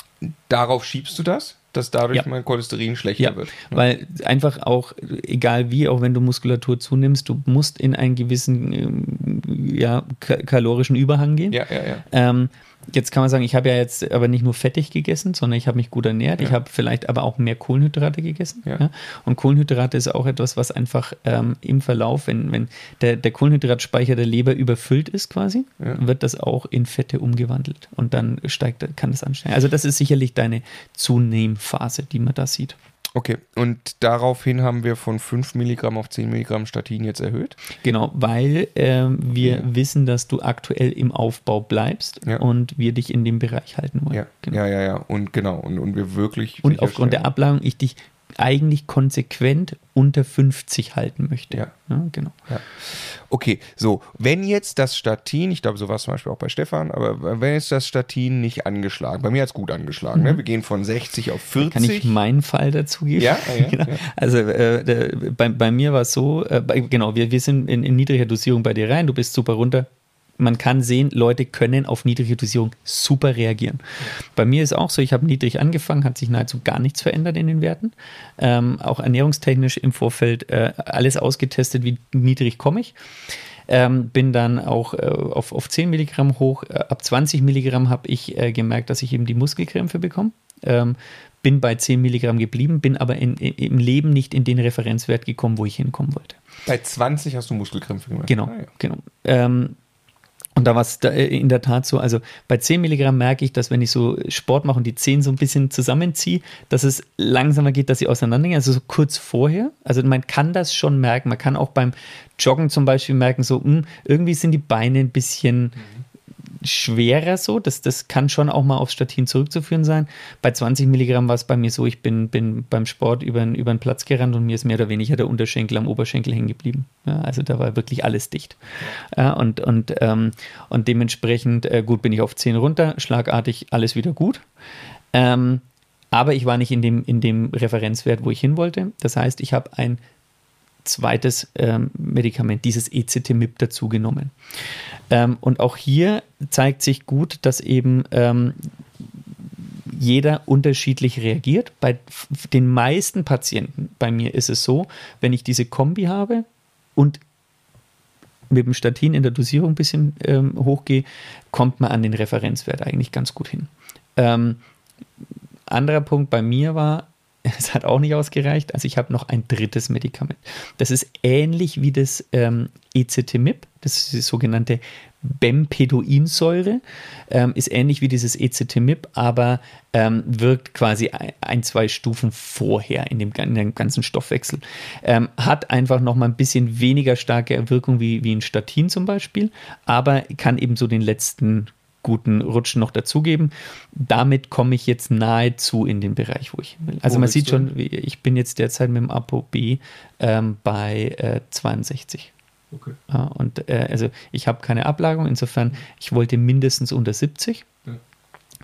darauf schiebst du das? Dass dadurch Ja. mein Cholesterin schlechter Ja, wird. weil einfach auch, egal wie, auch wenn du Muskulatur zunimmst, du musst in einen gewissen ähm, ja, ka- kalorischen Überhang gehen. Ja, ja, ja. Ähm, jetzt kann man sagen, ich habe ja jetzt aber nicht nur fettig gegessen, sondern ich habe mich gut ernährt. Ja. Ich habe vielleicht aber auch mehr Kohlenhydrate gegessen. Ja. Ja. Und Kohlenhydrate ist auch etwas, was einfach ähm, im Verlauf, wenn, wenn der, der Kohlenhydratspeicher der Leber überfüllt ist quasi, Ja. wird das auch in Fette umgewandelt. Und dann steigt, kann das ansteigen. Also das ist sicherlich deine Zunehmphase, die man da sieht. Okay, und daraufhin haben wir von fünf Milligramm auf zehn Milligramm Statin jetzt erhöht. Genau, weil ähm, wir Ja. wissen, dass du aktuell im Aufbau bleibst Ja. und wir dich in dem Bereich halten wollen. Ja, Genau. ja, ja, ja. Und genau, und, und wir wirklich. Und aufgrund der sicherstellen- Ablagerung ich dich eigentlich konsequent unter fünfzig halten möchte. Ja. genau. Ja. Okay, so, wenn jetzt das Statin, ich glaube, so war es zum Beispiel auch bei Stefan, aber wenn jetzt das Statin nicht angeschlagen, bei mir hat es gut angeschlagen, Mhm. ne? Wir gehen von sechzig auf vierzig. Kann ich meinen Fall dazu geben? Ja, ja, genau. ja. Also äh, der, bei, bei mir war es so, äh, bei, genau, wir, wir sind in, in niedriger Dosierung bei dir rein, du bist super runter. Man kann sehen, Leute können auf niedrige Dosierung super reagieren. Bei mir ist auch so, ich habe niedrig angefangen, hat sich nahezu gar nichts verändert in den Werten. Ähm, auch ernährungstechnisch im Vorfeld äh, alles ausgetestet, wie niedrig komme ich. Ähm, bin dann auch äh, auf, auf zehn Milligramm hoch. Äh, ab zwanzig Milligramm habe ich äh, gemerkt, dass ich eben die Muskelkrämpfe bekomme. Ähm, bin bei zehn Milligramm geblieben, bin aber in, in, im Leben nicht in den Referenzwert gekommen, wo ich hinkommen wollte. Bei zwanzig hast du Muskelkrämpfe gemacht. Genau, Ah, ja. genau. Ähm, und da war es in der Tat so, also bei zehn Milligramm merke ich, dass wenn ich so Sport mache und die Zehen so ein bisschen zusammenziehe, dass es langsamer geht, dass sie auseinandergehen, also so kurz vorher. Also man kann das schon merken, man kann auch beim Joggen zum Beispiel merken, so mh, irgendwie sind die Beine ein bisschen schwerer so, das, das kann schon auch mal aufs Statin zurückzuführen sein. Bei zwanzig Milligramm war es bei mir so, ich bin, bin beim Sport über, über den Platz gerannt und mir ist mehr oder weniger der Unterschenkel am Oberschenkel hängen geblieben. Ja, also da war wirklich alles dicht. Ja, und, und, ähm, und dementsprechend, äh, gut, bin ich auf zehn runter, schlagartig alles wieder gut. Ähm, aber ich war nicht in dem, in dem Referenzwert, wo ich hin wollte. Das heißt, ich habe ein zweites ähm, Medikament, dieses Ezetimibe, dazu genommen. Ähm, und auch hier zeigt sich gut, dass eben ähm, jeder unterschiedlich reagiert. Bei f- den meisten Patienten, bei mir ist es so, wenn ich diese Kombi habe und mit dem Statin in der Dosierung ein bisschen ähm, hochgehe, kommt man an den Referenzwert eigentlich ganz gut hin. Ähm, anderer Punkt bei mir war, es hat auch nicht ausgereicht, also ich habe noch ein drittes Medikament. Das ist ähnlich wie das ähm, Ezetimibe, das ist die sogenannte Bempedoinsäure, ähm, ist ähnlich wie dieses Ezetimibe, aber ähm, wirkt quasi ein, ein, zwei Stufen vorher in dem, in dem ganzen Stoffwechsel. Ähm, hat einfach noch mal ein bisschen weniger starke Wirkung wie, wie ein Statin zum Beispiel, aber kann eben so den letzten guten Rutschen noch dazugeben. Damit komme ich jetzt nahezu in den Bereich, wo ich will. Also Wo man willst sieht du schon, ich bin jetzt derzeit mit dem ApoB ähm, bei äh, zweiundsechzig. Okay. Ja, und äh, also ich habe keine Ablagerung, insofern, ich wollte mindestens unter siebzig. Ja.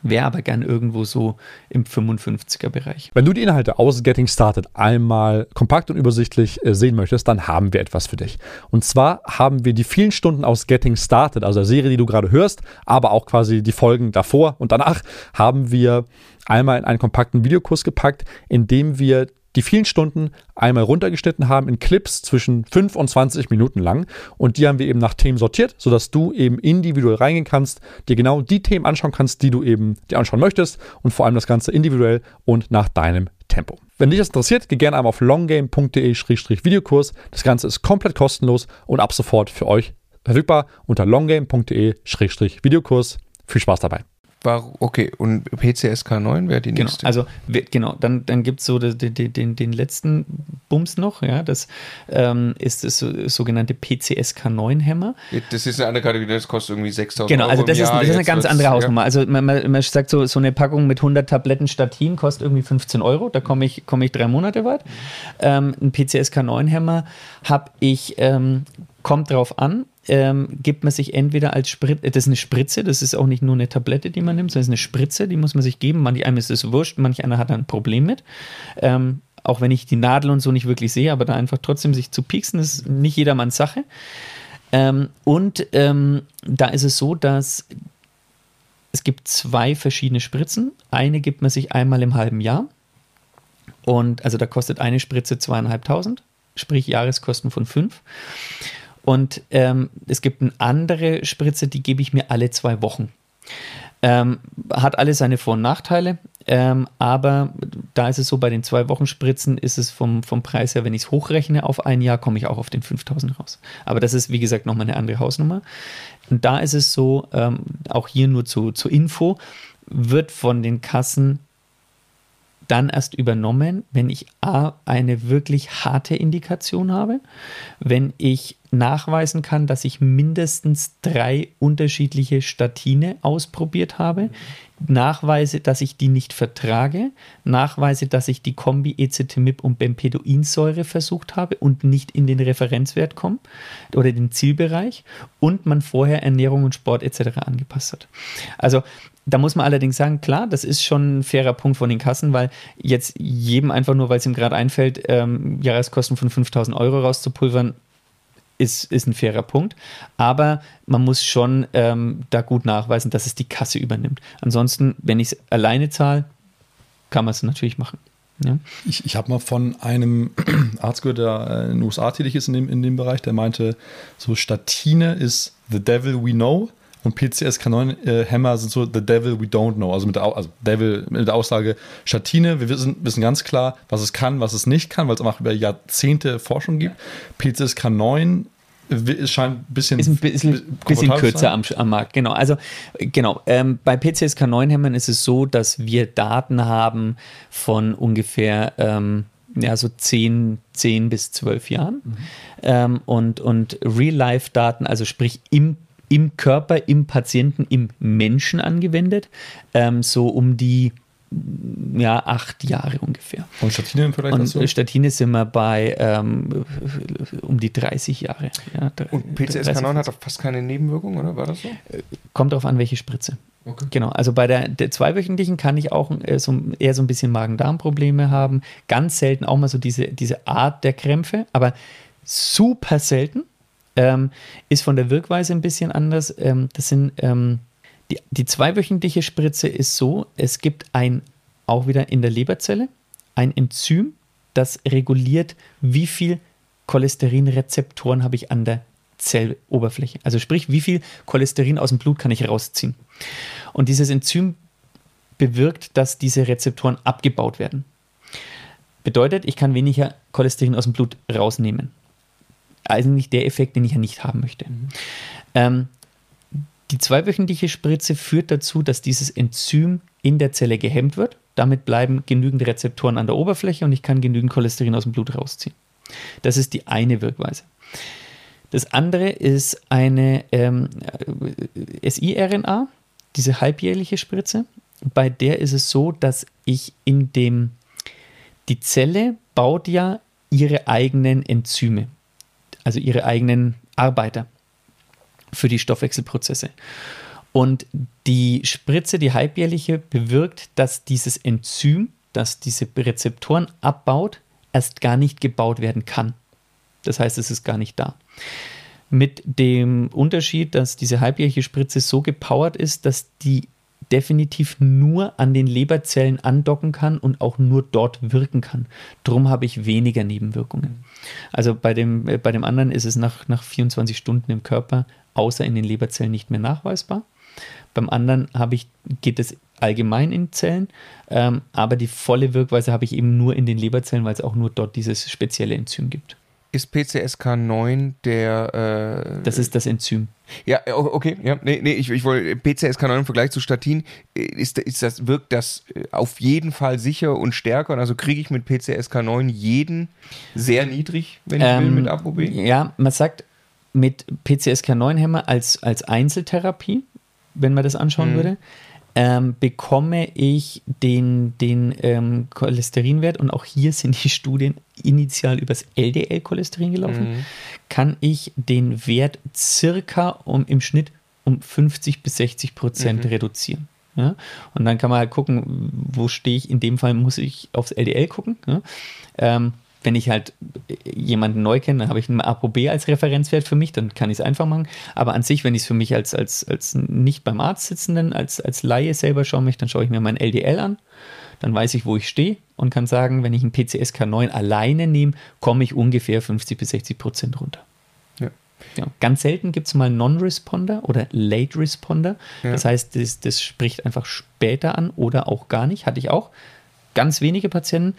wäre aber gern irgendwo so im fünfundfünfziger-Bereich. Wenn du die Inhalte aus Getting Started einmal kompakt und übersichtlich äh, sehen möchtest, dann haben wir etwas für dich. Und zwar haben wir die vielen Stunden aus Getting Started, also der Serie, die du gerade hörst, aber auch quasi die Folgen davor und danach, haben wir einmal in einen kompakten Videokurs gepackt, in dem wir die vielen Stunden einmal runtergeschnitten haben in Clips zwischen fünf und zwanzig Minuten lang. Und die haben wir eben nach Themen sortiert, sodass du eben individuell reingehen kannst, dir genau die Themen anschauen kannst, die du eben dir anschauen möchtest und vor allem das Ganze individuell und nach deinem Tempo. Wenn dich das interessiert, geh gerne einmal auf longgame punkt de slash Videokurs. Das Ganze ist komplett kostenlos und ab sofort für euch verfügbar unter longgame punkt de slash Videokurs. Viel Spaß dabei. War, okay, und P C S K neun wäre die genau, nächste? Also, genau, dann, dann gibt es so den, den, den letzten Bums noch, ja, das ähm, ist das sogenannte P C S K neun Hämmer. Das ist eine andere Kategorie, das kostet irgendwie sechstausend genau, Euro also das im ist, Jahr. das ist eine ganz andere Hausnummer. Ja. Also man, man, man sagt so, so eine Packung mit hundert Tabletten Statin kostet irgendwie fünfzehn Euro, da komme ich, komm ich drei Monate weit. Mhm. Ähm, ein P C S K neun Hämmer habe ich, ähm, kommt drauf an, Ähm, gibt man sich entweder als Spritze, das ist eine Spritze, das ist auch nicht nur eine Tablette, die man nimmt, sondern es ist eine Spritze, die muss man sich geben. Manch einem ist es wurscht, manch einer hat da ein Problem mit. Ähm, auch wenn ich die Nadel und so nicht wirklich sehe, aber da einfach trotzdem sich zu pieksen, ist nicht jedermanns Sache. Ähm, und ähm, da ist es so, dass es gibt zwei verschiedene Spritzen. Eine gibt man sich einmal im halben Jahr. Und also da kostet eine Spritze zweieinhalbtausend, sprich Jahreskosten von fünf. Und ähm, es gibt eine andere Spritze, die gebe ich mir alle zwei Wochen. Ähm, hat alle seine Vor- und Nachteile, ähm, aber da ist es so, bei den zwei Wochen Spritzen ist es vom, vom Preis her, wenn ich es hochrechne auf ein Jahr, komme ich auch auf den fünftausend raus. Aber das ist, wie gesagt, nochmal eine andere Hausnummer. Und da ist es so, ähm, auch hier nur zu, zur Info, wird von den Kassen dann erst übernommen, wenn ich A, eine wirklich harte Indikation habe, wenn ich nachweisen kann, dass ich mindestens drei unterschiedliche Statine ausprobiert habe, nachweise, dass ich die nicht vertrage, nachweise, dass ich die Kombi Ezetimib und Bempedoinsäure versucht habe und nicht in den Referenzwert komme oder den Zielbereich und man vorher Ernährung und Sport et cetera angepasst hat. Also da muss man allerdings sagen, klar, das ist schon ein fairer Punkt von den Kassen, weil jetzt jedem einfach nur, weil es ihm gerade einfällt, ähm, Jahreskosten von fünftausend Euro rauszupulvern, ist, ist ein fairer Punkt. Aber man muss schon ähm, da gut nachweisen, dass es die Kasse übernimmt. Ansonsten, wenn ich es alleine zahle, kann man es natürlich machen. Ja. Ich, ich habe mal von einem Arzt gehört, der in den U S A tätig ist in dem, in dem Bereich, der meinte, so Statine ist the devil we know. Und P C S K neun äh, Hämmer sind so the devil we don't know. Also mit der, also devil, mit der Aussage Statine, wir wissen, wissen ganz klar, was es kann, was es nicht kann, weil es einfach über Jahrzehnte Forschung gibt. P C S K neun es scheint ein bisschen, ist ein bisschen, bisschen kürzer am, am Markt. Genau, also genau. Ähm, bei P C S K neun Hämmern ist es so, dass wir Daten haben von ungefähr ähm, ja, so zehn, zehn bis zwölf Jahren mhm. ähm, und, und Real-Life-Daten, also sprich im im Körper, im Patienten, im Menschen angewendet, ähm, so um die ja, acht Jahre ungefähr. Und Statine im Vergleich dazu? Und Statine sind wir bei ähm, um die dreißig Jahre. Ja, und P C S K neun hat doch fast keine Nebenwirkungen, oder? War das so? Kommt darauf an, welche Spritze. Okay. Genau, also bei der, der zweiwöchentlichen kann ich auch äh, so, eher so ein bisschen Magen-Darm-Probleme haben. Ganz selten auch mal so diese, diese Art der Krämpfe, aber super selten. Ähm, ist von der Wirkweise ein bisschen anders. Ähm, das sind ähm, die, die zweiwöchentliche Spritze ist so, es gibt ein, auch wieder in der Leberzelle, ein Enzym, das reguliert, wie viel Cholesterinrezeptoren habe ich an der Zelloberfläche. Also sprich, wie viel Cholesterin aus dem Blut kann ich rausziehen. Und dieses Enzym bewirkt, dass diese Rezeptoren abgebaut werden. Bedeutet, ich kann weniger Cholesterin aus dem Blut rausnehmen. Eigentlich der Effekt, den ich ja nicht haben möchte. Mhm. Ähm, die zweiwöchentliche Spritze führt dazu, dass dieses Enzym in der Zelle gehemmt wird. Damit bleiben genügend Rezeptoren an der Oberfläche und ich kann genügend Cholesterin aus dem Blut rausziehen. Das ist die eine Wirkweise. Das andere ist eine ähm, siRNA, diese halbjährliche Spritze. Bei der ist es so, dass ich in dem, die Zelle baut ja ihre eigenen Enzyme. Also ihre eigenen Arbeiter für die Stoffwechselprozesse. Und die Spritze, die halbjährliche, bewirkt, dass dieses Enzym, das diese Rezeptoren abbaut, erst gar nicht gebaut werden kann. Das heißt, es ist gar nicht da. Mit dem Unterschied, dass diese halbjährliche Spritze so gepowert ist, dass die definitiv nur an den Leberzellen andocken kann und auch nur dort wirken kann. Drum habe ich weniger Nebenwirkungen. Also bei dem, äh, bei dem anderen ist es nach, nach vierundzwanzig Stunden im Körper, außer in den Leberzellen, nicht mehr nachweisbar. Beim anderen habe ich, geht es allgemein in Zellen, ähm, aber die volle Wirkweise habe ich eben nur in den Leberzellen, weil es auch nur dort dieses spezielle Enzym gibt. Ist P C S K neun der... Äh, das ist das Enzym. Ja, okay. Ja, nee, nee, ich, ich wollte P C S K neun im Vergleich zu Statin, ist, ist das, wirkt das auf jeden Fall sicher und stärker? Und also kriege ich mit P C S K neun jeden sehr niedrig, wenn ich ähm, will, mit ApoB? Ja, man sagt mit P C S K neun-Hämmer als, als Einzeltherapie, wenn man das anschauen mhm. würde, ähm, bekomme ich den, den ähm, Cholesterinwert, und auch hier sind die Studien initial übers L D L-Cholesterin gelaufen, mhm. kann ich den Wert circa um, im Schnitt um fünfzig bis sechzig Prozent mhm. reduzieren. Ja? Und dann kann man halt gucken, wo stehe ich. In dem Fall muss ich aufs L D L gucken. Ja? Ähm, Wenn ich halt jemanden neu kenne, dann habe ich einen ApoB als Referenzwert für mich, dann kann ich es einfach machen. Aber an sich, wenn ich es für mich als, als, als nicht beim Arzt sitzenden, als, als Laie selber schauen möchte, dann schaue ich mir mein L D L an, dann weiß ich, wo ich stehe und kann sagen, wenn ich einen P C S K neun alleine nehme, komme ich ungefähr fünfzig bis sechzig Prozent runter. Ja. Ja. Ganz selten gibt es mal Non-Responder oder Late Responder. Ja. Das heißt, das, das spricht einfach später an oder auch gar nicht. Hatte ich auch. Ganz wenige Patienten.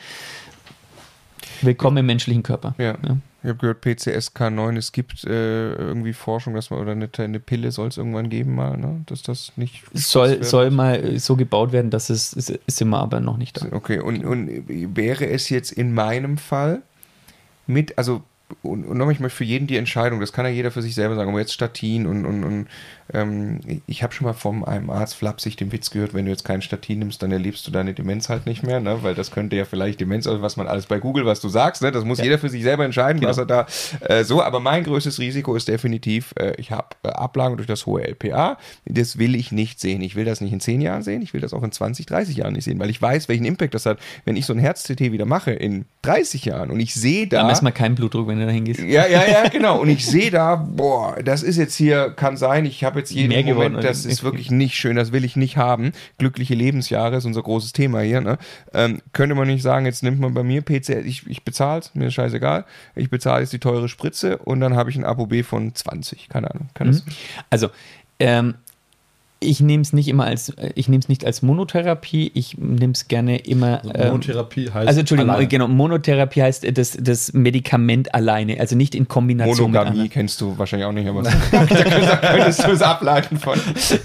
Willkommen im menschlichen Körper. Ja. ja. Ich habe gehört, P C S K neun, es gibt äh, irgendwie Forschung, dass man, oder eine, eine Pille soll es irgendwann geben, mal, ne? Dass das nicht. Soll, soll mal so gebaut werden, dass es, ist, ist immer aber noch nicht da. Okay, und, und wäre es jetzt in meinem Fall mit, also, und, und nochmal für jeden die Entscheidung, das kann ja jeder für sich selber sagen, aber jetzt Statin und, und, und ähm, ich habe schon mal von einem Arzt flapsig den Witz gehört, wenn du jetzt kein Statin nimmst, dann erlebst du deine Demenz halt nicht mehr, ne? Weil das könnte ja vielleicht Demenz, also was man alles bei Google, was du sagst, ne? Das muss ja. jeder für sich selber entscheiden, genau. was er da äh, so, aber mein größtes Risiko ist definitiv, äh, ich habe äh, Ablagen durch das hohe L P A, das will ich nicht sehen, ich will das nicht in zehn Jahren sehen, ich will das auch in zwanzig, dreißig Jahren nicht sehen, weil ich weiß, welchen Impact das hat, wenn ich so ein Herz-C T wieder mache in dreißig Jahren und ich sehe da... Da messen wir keinen Blutdruck, wenn du da hingehst. Ja, ja, ja, genau, und ich sehe da, boah, das ist jetzt hier, kann sein, ich habe jetzt jeden Mehr Moment, geworden, das ist wirklich nicht schön, das will ich nicht haben. Glückliche Lebensjahre ist unser großes Thema hier. Ne? Ähm, könnte man nicht sagen, jetzt nimmt man bei mir P C, ich, ich bezahle es, mir ist scheißegal, ich bezahle jetzt die teure Spritze und dann habe ich ein ApoB von zwanzig, keine Ahnung. Kann mhm. Also, ähm, ich nehme es nicht immer als, ich nehme es nicht als Monotherapie, ich nehme es gerne immer. Also Monotherapie ähm, heißt. Also Entschuldigung, alleine. genau, Monotherapie heißt das, das Medikament alleine, also nicht in Kombination Monogamie mit anderen. Kennst du wahrscheinlich auch nicht, aber da könntest du es ableiten von.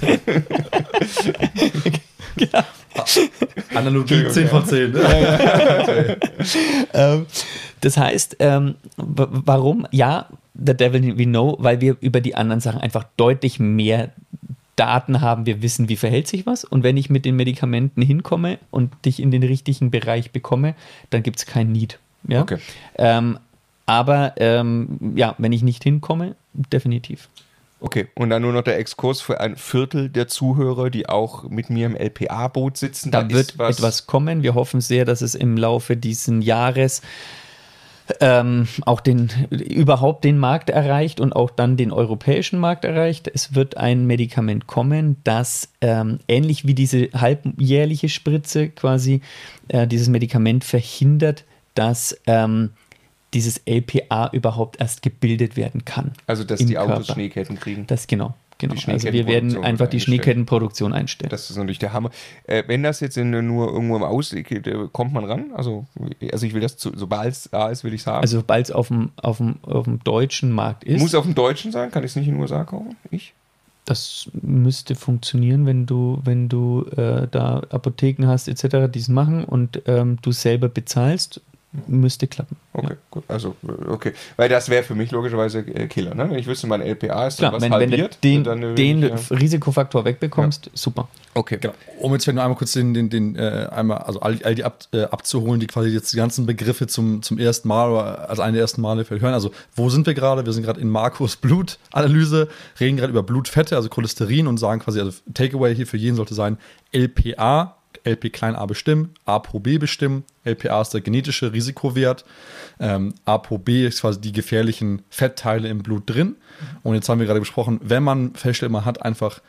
Genau. Analogie zehn von zehn. Ne? Ja, ja. ähm, das heißt, ähm, w- warum? Ja, the devil we know, weil wir über die anderen Sachen einfach deutlich mehr Daten haben, wir wissen, wie verhält sich was, und wenn ich mit den Medikamenten hinkomme und dich in den richtigen Bereich bekomme, dann gibt es kein Need. Ja? Okay. Ähm, aber ähm, ja, wenn ich nicht hinkomme, definitiv. Okay, und dann nur noch der Exkurs für ein Viertel der Zuhörer, die auch mit mir im L P A-Boot sitzen. Da, da wird was etwas kommen. Wir hoffen sehr, dass es im Laufe dieses Jahres Ähm, auch den, überhaupt den Markt erreicht und auch dann den europäischen Markt erreicht. Es wird ein Medikament kommen, das ähm, ähnlich wie diese halbjährliche Spritze quasi äh, dieses Medikament verhindert, dass ähm, dieses L P A überhaupt erst gebildet werden kann. Also dass die Autos Körper. Schneeketten kriegen. Das genau. Genau, also wir werden einfach die Schneekettenproduktion einstellen. Das ist natürlich der Hammer. Äh, wenn das jetzt in, nur irgendwo im Ausblick geht, kommt man ran? Also, also ich will das, zu, sobald es da ist, will ich es haben. Also sobald es auf dem, auf, dem, auf dem deutschen Markt ist. Muss es auf dem deutschen sein? Kann ich es nicht in den U S A kaufen? Ich? Das müsste funktionieren, wenn du, wenn du äh, da Apotheken hast et cetera, die es machen und ähm, du selber bezahlst. müsste klappen. Okay, ja. gut. Also, okay. Weil das wäre für mich logischerweise äh, Killer, ne? Wenn ich wüsste, mein L P A ist Klar, dann was wenn, halbiert. wenn du den, dann, den ich, ja. Risikofaktor wegbekommst, ja. super. Okay. Genau. Um jetzt vielleicht nur einmal kurz den, den, den äh, einmal, also all, all die ab, äh, abzuholen, die quasi jetzt die ganzen Begriffe zum, zum ersten Mal oder als eine der ersten Male vielleicht hören. Also, wo sind wir gerade? Wir sind gerade in Markus Blutanalyse, reden gerade über Blutfette, also Cholesterin und sagen quasi, also Takeaway hier für jeden sollte sein, L P A, L P klein a bestimmen, ApoB bestimmen. L P A ist der genetische Risikowert. Ähm, ApoB ist quasi die gefährlichen Fettteile im Blut drin. Und jetzt haben wir gerade besprochen, wenn man feststellt, man hat einfach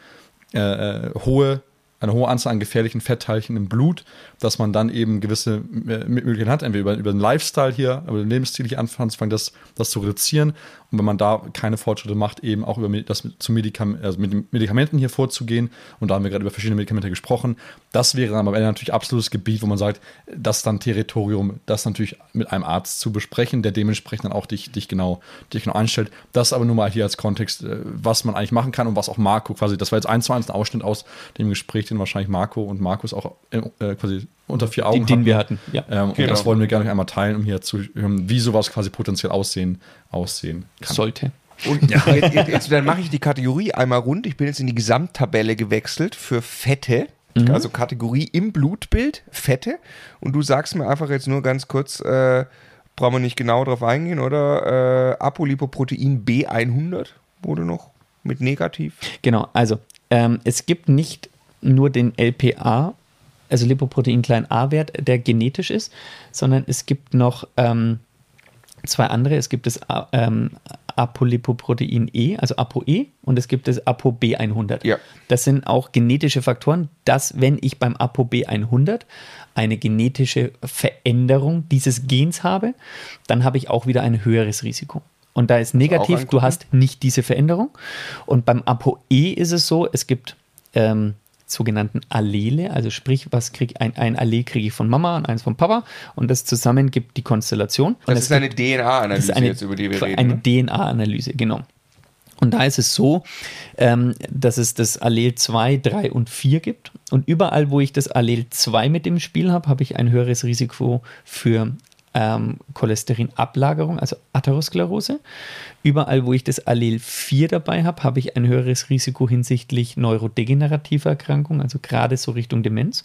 äh, hohe, eine hohe Anzahl an gefährlichen Fettteilchen im Blut, dass man dann eben gewisse äh, Möglichkeiten hat, entweder über, über den Lifestyle hier, über den Lebensstil hier anfangen, das, das zu reduzieren. Und wenn man da keine Fortschritte macht, eben auch über das zu Medikam- also mit Medikamenten hier vorzugehen. Und da haben wir gerade über verschiedene Medikamente gesprochen. Das wäre dann am Ende natürlich absolutes Gebiet, wo man sagt, das ist dann Territorium, das natürlich mit einem Arzt zu besprechen, der dementsprechend dann auch dich, dich, genau, dich genau einstellt. Das aber nur mal hier als Kontext, was man eigentlich machen kann und was auch Marco quasi, das war jetzt eins zu eins ein Ausschnitt aus dem Gespräch, den wahrscheinlich Marco und Markus auch äh, quasi unter vier Augen den, den wir hatten. Ja. Ähm, genau. Und das wollen wir gerne einmal teilen, um hier zu hören, wie sowas quasi potenziell aussehen, aussehen kann. Sollte. Und ja. jetzt, jetzt, jetzt, dann mache ich die Kategorie einmal rund. Ich bin jetzt in die Gesamttabelle gewechselt für Fette. Mhm. Also Kategorie im Blutbild, Fette. Und du sagst mir einfach jetzt nur ganz kurz, äh, brauchen wir nicht genau drauf eingehen, oder? Äh, Apolipoprotein B hundert wurde noch mit negativ. Genau, also ähm, es gibt nicht nur den L P A, also Lipoprotein klein a-Wert, der genetisch ist, sondern es gibt noch ähm, zwei andere. Es gibt das ähm, Apolipoprotein E, also ApoE, und es gibt das ApoB hundert. Ja. Das sind auch genetische Faktoren, dass, wenn ich beim ApoB hundert eine genetische Veränderung dieses Gens habe, dann habe ich auch wieder ein höheres Risiko. Und da ist negativ, du hast nicht diese Veränderung. Und beim ApoE ist es so, es gibt ähm, sogenannten Allele, also sprich, was krieg ein, ein Allel kriege ich von Mama und eins von Papa, und das zusammen gibt die Konstellation. Und das ist eine D N A-Analyse jetzt, über die wir reden. Eine ne? D N A-Analyse, genau. Und da ist es so, ähm, dass es das Allel zwei, drei und vier gibt, und überall, wo ich das Allel zwei mit im Spiel habe, habe ich ein höheres Risiko für Ähm, Cholesterinablagerung, also Atherosklerose. Überall, wo ich das Allel vier dabei habe, habe ich ein höheres Risiko hinsichtlich neurodegenerativer Erkrankungen, also gerade so Richtung Demenz.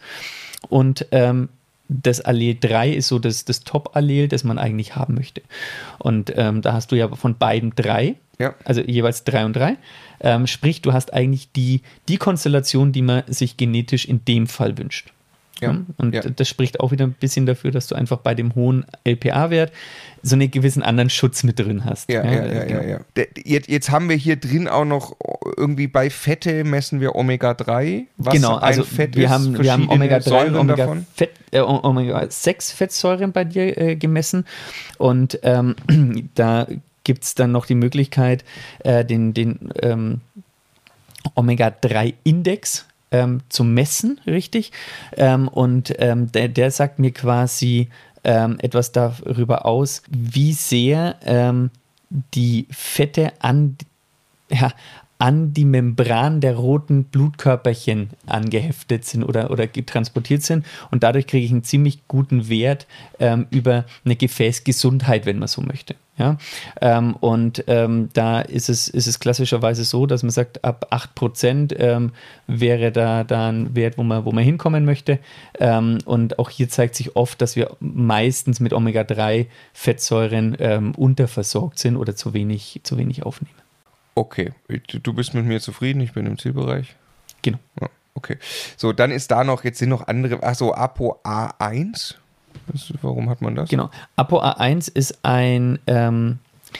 Und ähm, das Allel drei ist so das, das Top-Allel, das man eigentlich haben möchte. Und ähm, da hast du ja von beiden drei, ja. also jeweils drei und drei. Ähm, sprich, du hast eigentlich die, die Konstellation, die man sich genetisch in dem Fall wünscht. Ja, und ja. das spricht auch wieder ein bisschen dafür, dass du einfach bei dem hohen L P A-Wert so einen gewissen anderen Schutz mit drin hast. Ja, ja, ja, genau. ja, ja. Jetzt, jetzt haben wir hier drin auch noch irgendwie bei Fette messen wir Omega drei. Was genau, also ein Fett wir, ist, haben, wir haben Omega drei und Omega, äh, Omega sechs Fettsäuren bei dir äh, gemessen, und ähm, da gibt es dann noch die Möglichkeit, äh, den, den ähm, Omega drei Index Ähm, zu messen, richtig. Ähm, und ähm, der, der sagt mir quasi ähm, etwas darüber aus, wie sehr ähm, die Fette an, ja, an die Membran der roten Blutkörperchen angeheftet sind oder, oder transportiert sind. Und dadurch kriege ich einen ziemlich guten Wert ähm, über eine Gefäßgesundheit, wenn man so möchte. Ja? Ähm, und ähm, da ist es, ist es klassischerweise so, dass man sagt, ab acht Prozent ähm, wäre da, da ein Wert, wo man, wo man hinkommen möchte. Ähm, und auch hier zeigt sich oft, dass wir meistens mit Omega drei Fettsäuren ähm, unterversorgt sind oder zu wenig, zu wenig aufnehmen. Okay, du bist mit mir zufrieden, ich bin im Zielbereich. Genau. Ja, okay. So, dann ist da noch, jetzt sind noch andere, achso, Apo A eins. Das, warum hat man das? Genau. Apo A eins ist ein, ähm,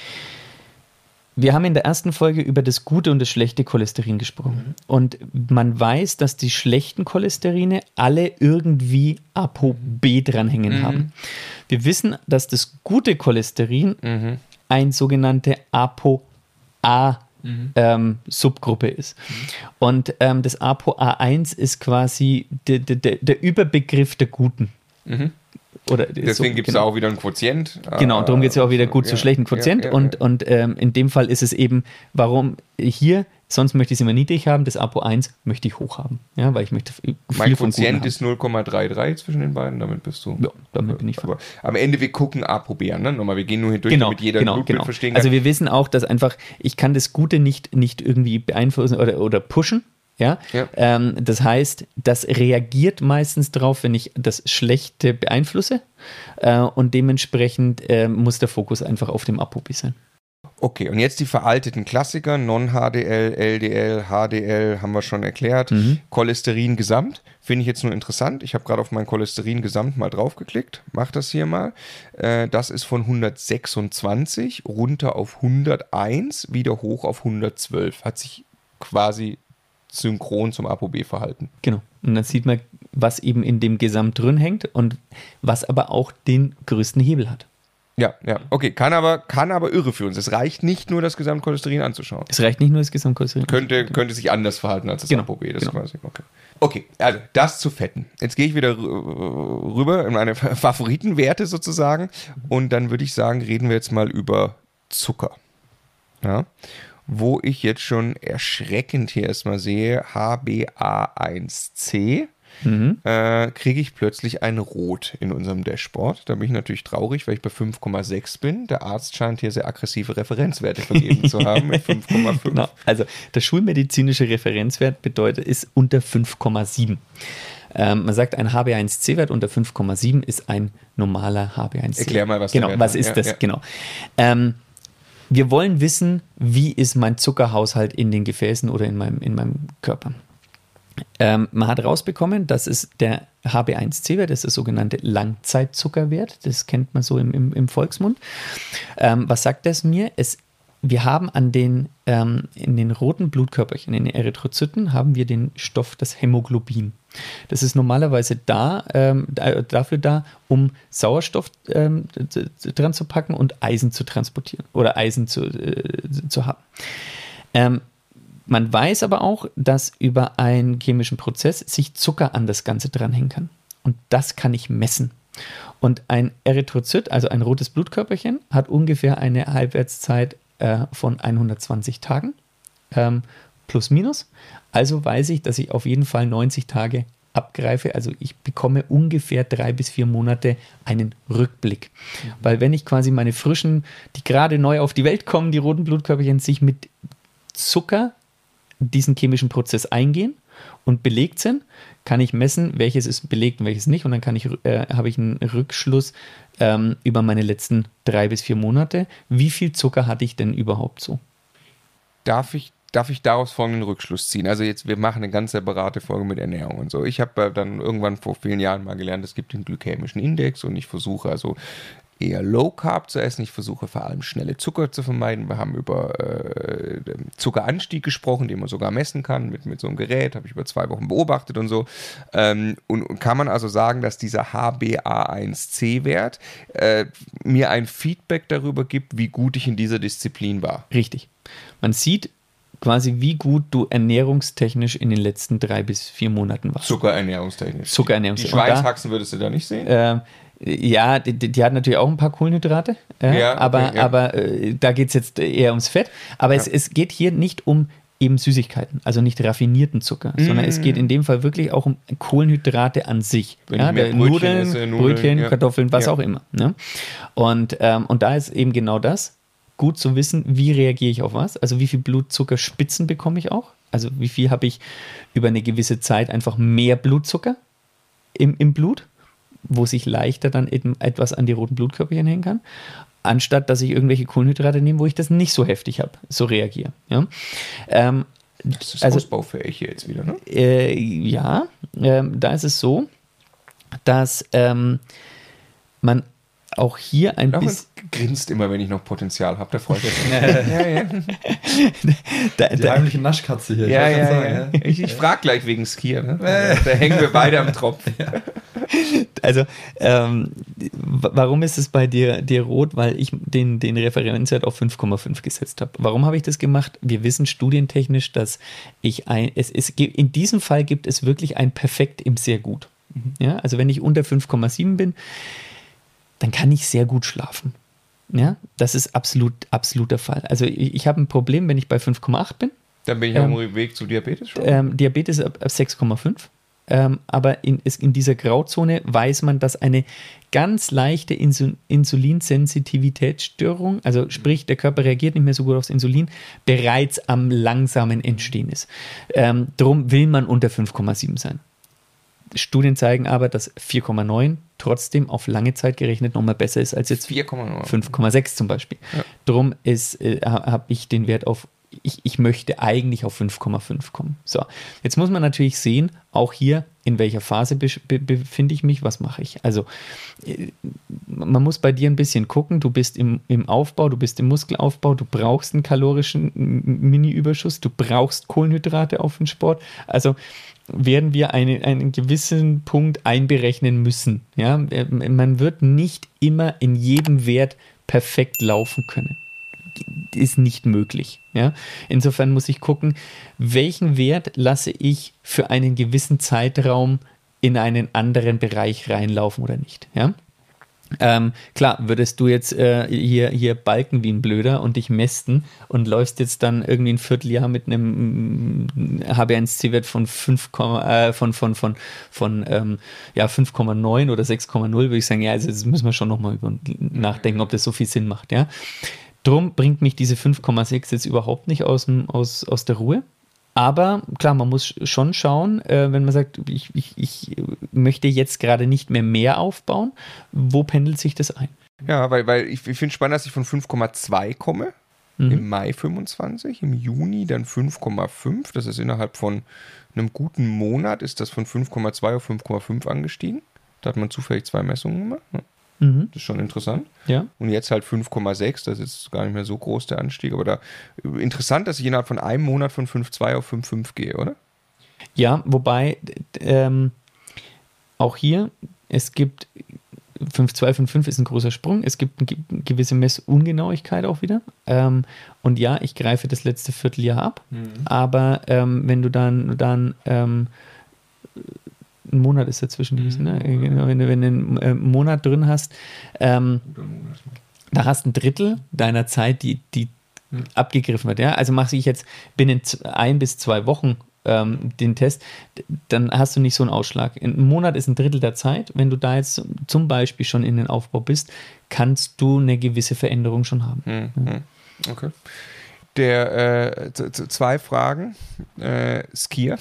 wir haben in der ersten Folge über das gute und das schlechte Cholesterin gesprochen. Mhm. Und man weiß, dass die schlechten Cholesterine alle irgendwie ApoB dranhängen mhm. haben. Wir wissen, dass das gute Cholesterin mhm. ein sogenannte Apo A mhm. ähm, Subgruppe ist. Mhm. Und ähm, das Apo A eins ist quasi de, de, de, der Überbegriff der Guten. Mhm. Oder Deswegen so, gibt es genau. auch wieder einen Quotient. Genau, darum geht es ja auch wieder gut ja, zu schlechten Quotient. Ja, ja, und und ähm, in dem Fall ist es eben, warum hier sonst möchte ich es immer niedrig haben, das Apo eins möchte ich hoch haben, ja, weil ich möchte viel Mein Quotient ist null Komma dreiunddreißig zwischen den beiden, damit bist du. Ja, damit bin ich aber am Ende, wir gucken Apo B an, ne? Nochmal, wir gehen nur hier durch, genau, damit jeder genau, Blutbild genau. verstehen kann. Also wir wissen auch, dass einfach, ich kann das Gute nicht, nicht irgendwie beeinflussen oder, oder pushen. Ja? Ja. Ähm, das heißt, das reagiert meistens drauf, wenn ich das Schlechte beeinflusse äh, und dementsprechend äh, muss der Fokus einfach auf dem Apo B sein. Okay, und jetzt die veralteten Klassiker, Non-H D L, L D L, H D L, haben wir schon erklärt. Mhm. Cholesterin Gesamt, finde ich jetzt nur interessant. Ich habe gerade auf mein Cholesterin Gesamt mal draufgeklickt. Mach das hier mal. Äh, das ist von hundertsechsundzwanzig runter auf hunderteins, wieder hoch auf hundertzwölf. Hat sich quasi synchron zum Apo B verhalten. Genau. Und dann sieht man, was eben in dem Gesamt drin hängt und was aber auch den größten Hebel hat. Ja, ja. Okay, kann aber, kann aber irre für uns. Es reicht nicht nur, das Gesamtcholesterin anzuschauen. Es reicht nicht nur das Gesamtcholesterin. Könnte, könnte sich anders verhalten als das Genau, Apo B. Das genau. quasi, okay. okay, also das zu Fetten. Jetzt gehe ich wieder rüber in meine Favoritenwerte sozusagen und dann würde ich sagen, reden wir jetzt mal über Zucker. Ja, wo ich jetzt schon erschreckend hier erstmal sehe, H b A eins C. Mhm. Äh, kriege ich plötzlich ein Rot in unserem Dashboard. Da bin ich natürlich traurig, weil ich bei fünf Komma sechs bin. Der Arzt scheint hier sehr aggressive Referenzwerte vergeben zu haben mit fünf Komma fünf. Genau. Also der schulmedizinische Referenzwert bedeutet, ist unter fünf Komma sieben. Ähm, man sagt, ein H b A eins C-Wert unter fünf Komma sieben ist ein normaler H b A eins C. Erklär mal, was genau, der Wert was ist. ist ja, das? Ja. Genau. Ähm, wir wollen wissen, wie ist mein Zuckerhaushalt in den Gefäßen oder in meinem, in meinem Körper. Ähm, man hat rausbekommen, das ist der H b A eins C-Wert, das ist der sogenannte Langzeitzuckerwert, das kennt man so im, im, im Volksmund. Ähm, was sagt das mir? Es, wir haben an den, ähm, in den roten Blutkörperchen, in den Erythrozyten, haben wir den Stoff, das Hämoglobin. Das ist normalerweise da, ähm, dafür da, um Sauerstoff ähm, dran zu packen und Eisen zu transportieren oder Eisen zu, äh, zu haben. Ähm, Man weiß aber auch, dass über einen chemischen Prozess sich Zucker an das Ganze dranhängen kann. Und das kann ich messen. Und ein Erythrozyt, also ein rotes Blutkörperchen, hat ungefähr eine Halbwertszeit äh, von hundertzwanzig Tagen, ähm, plus minus. Also weiß ich, dass ich auf jeden Fall neunzig Tage abgreife. Also ich bekomme ungefähr drei bis vier Monate einen Rückblick. Mhm. Weil wenn ich quasi meine frischen, die gerade neu auf die Welt kommen, die roten Blutkörperchen, sich mit Zucker diesen chemischen Prozess eingehen und belegt sind, kann ich messen, welches ist belegt und welches nicht. Und dann kann ich, äh, habe ich einen Rückschluss ähm, über meine letzten drei bis vier Monate. Wie viel Zucker hatte ich denn überhaupt so? Darf ich, darf ich daraus folgenden Rückschluss ziehen? Also jetzt, wir machen eine ganz separate Folge mit Ernährung und so. Ich habe äh, dann irgendwann vor vielen Jahren mal gelernt, es gibt den glykämischen Index und ich versuche also eher Low Carb zu essen. Ich versuche vor allem schnelle Zucker zu vermeiden. Wir haben über äh, Zuckeranstieg gesprochen, den man sogar messen kann mit, mit so einem Gerät. Habe ich über zwei Wochen beobachtet und so. Ähm, und, und kann man also sagen, dass dieser H b A eins C-Wert äh, mir ein Feedback darüber gibt, wie gut ich in dieser Disziplin war? Richtig. Man sieht quasi, wie gut du ernährungstechnisch in den letzten drei bis vier Monaten warst. Zuckerernährungstechnisch. Zuckerernährungstechnisch. Die Schweinshaxen würdest du da nicht sehen? Äh, Ja, die, die hat natürlich auch ein paar Kohlenhydrate, äh, ja, okay, aber, ja. aber äh, da geht es jetzt eher ums Fett. Aber ja. es, es geht hier nicht um eben Süßigkeiten, also nicht raffinierten Zucker, mm. sondern es geht in dem Fall wirklich auch um Kohlenhydrate an sich. Wenn ja, ich mehr Brötchen Nudeln, esse, Nudeln, Brötchen, ja. Kartoffeln, was ja. auch immer. Ne? Und, ähm, und da ist eben genau das, gut zu wissen, wie reagiere ich auf was, also wie viel Blutzuckerspitzen bekomme ich auch, also wie viel habe ich über eine gewisse Zeit einfach mehr Blutzucker im, im Blut, wo sich leichter dann eben etwas an die roten Blutkörperchen hängen kann, anstatt dass ich irgendwelche Kohlenhydrate nehme, wo ich das nicht so heftig habe, so reagiere. Ja? Ähm, das ist also, ausbaufähig hier jetzt wieder, ne? Äh, ja, ähm, da ist es so, dass ähm, man auch hier ein bisschen... grinst immer, wenn ich noch Potenzial habe, der freut sich. ja, ja. da, Die da, heimliche Naschkatze hier. Ja, ja, sagen, ja. Ich, ich frage gleich wegen Skier. Ne? Da hängen wir beide am Tropf. Ja. Also, ähm, warum ist es bei dir, dir rot? Weil ich den, den Referenzwert auf fünf Komma fünf gesetzt habe. Warum habe ich das gemacht? Wir wissen studientechnisch, dass ich ein... Es, es, in diesem Fall gibt es wirklich ein Perfekt im sehr gut. Ja, also wenn ich unter fünf Komma sieben bin, dann kann ich sehr gut schlafen. Ja, das ist absolut, absolut der Fall. Also ich, ich habe ein Problem, wenn ich bei fünf Komma acht bin, Dann bin ich ähm, auf dem Weg zu Diabetes schon. Ähm, Diabetes ab, ab sechs Komma fünf. Ähm, aber in, ist, in dieser Grauzone weiß man, dass eine ganz leichte Insul- Insulinsensitivitätsstörung, also sprich, der Körper reagiert nicht mehr so gut aufs Insulin, bereits am langsamen Entstehen ist. Ähm, drum will man unter fünf Komma sieben sein. Studien zeigen aber, dass vier Komma neun trotzdem auf lange Zeit gerechnet nochmal besser ist als jetzt vier Komma neun. fünf Komma sechs zum Beispiel. Ja. Drum ist, äh, habe ich den Wert auf, ich, ich möchte eigentlich auf fünf Komma fünf kommen. So, jetzt muss man natürlich sehen, auch hier, in welcher Phase be- be- befinde ich mich, was mache ich. Also äh, man muss bei dir ein bisschen gucken, du bist im, im Aufbau, du bist im Muskelaufbau, du brauchst einen kalorischen Mini-Überschuss, du brauchst Kohlenhydrate auf den Sport. Also werden wir eine, einen gewissen Punkt einberechnen müssen. Ja? Man wird nicht immer in jedem Wert perfekt laufen können. Ist nicht möglich. Ja? Insofern muss ich gucken, welchen Wert lasse ich für einen gewissen Zeitraum in einen anderen Bereich reinlaufen oder nicht. Ja? Ähm, klar, würdest du jetzt äh, hier, hier balken wie ein Blöder und dich mästen und läufst jetzt dann irgendwie ein Vierteljahr mit einem H B eins C-Wert von fünf, äh, von, von, von, von ähm, ja, fünf Komma neun oder sechs Komma null, würde ich sagen, ja, also das müssen wir schon nochmal über nachdenken, ob das so viel Sinn macht. Ja? Drum bringt mich diese fünf Komma sechs jetzt überhaupt nicht aus, dem, aus, aus der Ruhe. Aber klar, man muss schon schauen, äh, wenn man sagt, ich, ich, ich möchte jetzt gerade nicht mehr mehr aufbauen, wo pendelt sich das ein? Ja, weil, weil ich, ich finde spannend, dass ich von fünf Komma zwei komme, mhm. im Mai fünfundzwanzig, im Juni dann fünf Komma fünf, das ist innerhalb von einem guten Monat, ist das von fünf Komma zwei auf fünf Komma fünf angestiegen. Da hat man zufällig zwei Messungen gemacht. Mhm. Das ist schon interessant. Ja. Und jetzt halt fünf Komma sechs, das ist gar nicht mehr so groß der Anstieg, aber da interessant, dass ich innerhalb von einem Monat von fünf Komma zwei auf fünf Komma fünf gehe, oder? Ja, wobei ähm, auch hier, es gibt fünf Komma zwei, fünf Komma fünf ist ein großer Sprung, es gibt eine gewisse Messungenauigkeit auch wieder. Ähm, und ja, ich greife das letzte Vierteljahr ab, mhm. aber ähm, wenn du dann, dann ähm, ein Monat ist dazwischen gewesen, ne? wenn, du, wenn du einen äh, Monat drin hast, ähm, da hast ein Drittel deiner Zeit, die, die mhm. abgegriffen wird. Ja? Also mache ich jetzt binnen ein bis zwei Wochen ähm, den Test, dann hast du nicht so einen Ausschlag. Ein Monat ist ein Drittel der Zeit. Wenn du da jetzt zum Beispiel schon in den Aufbau bist, kannst du eine gewisse Veränderung schon haben. Mhm. Ja. Okay. Der, äh, z- z- zwei Fragen. Äh, Skier.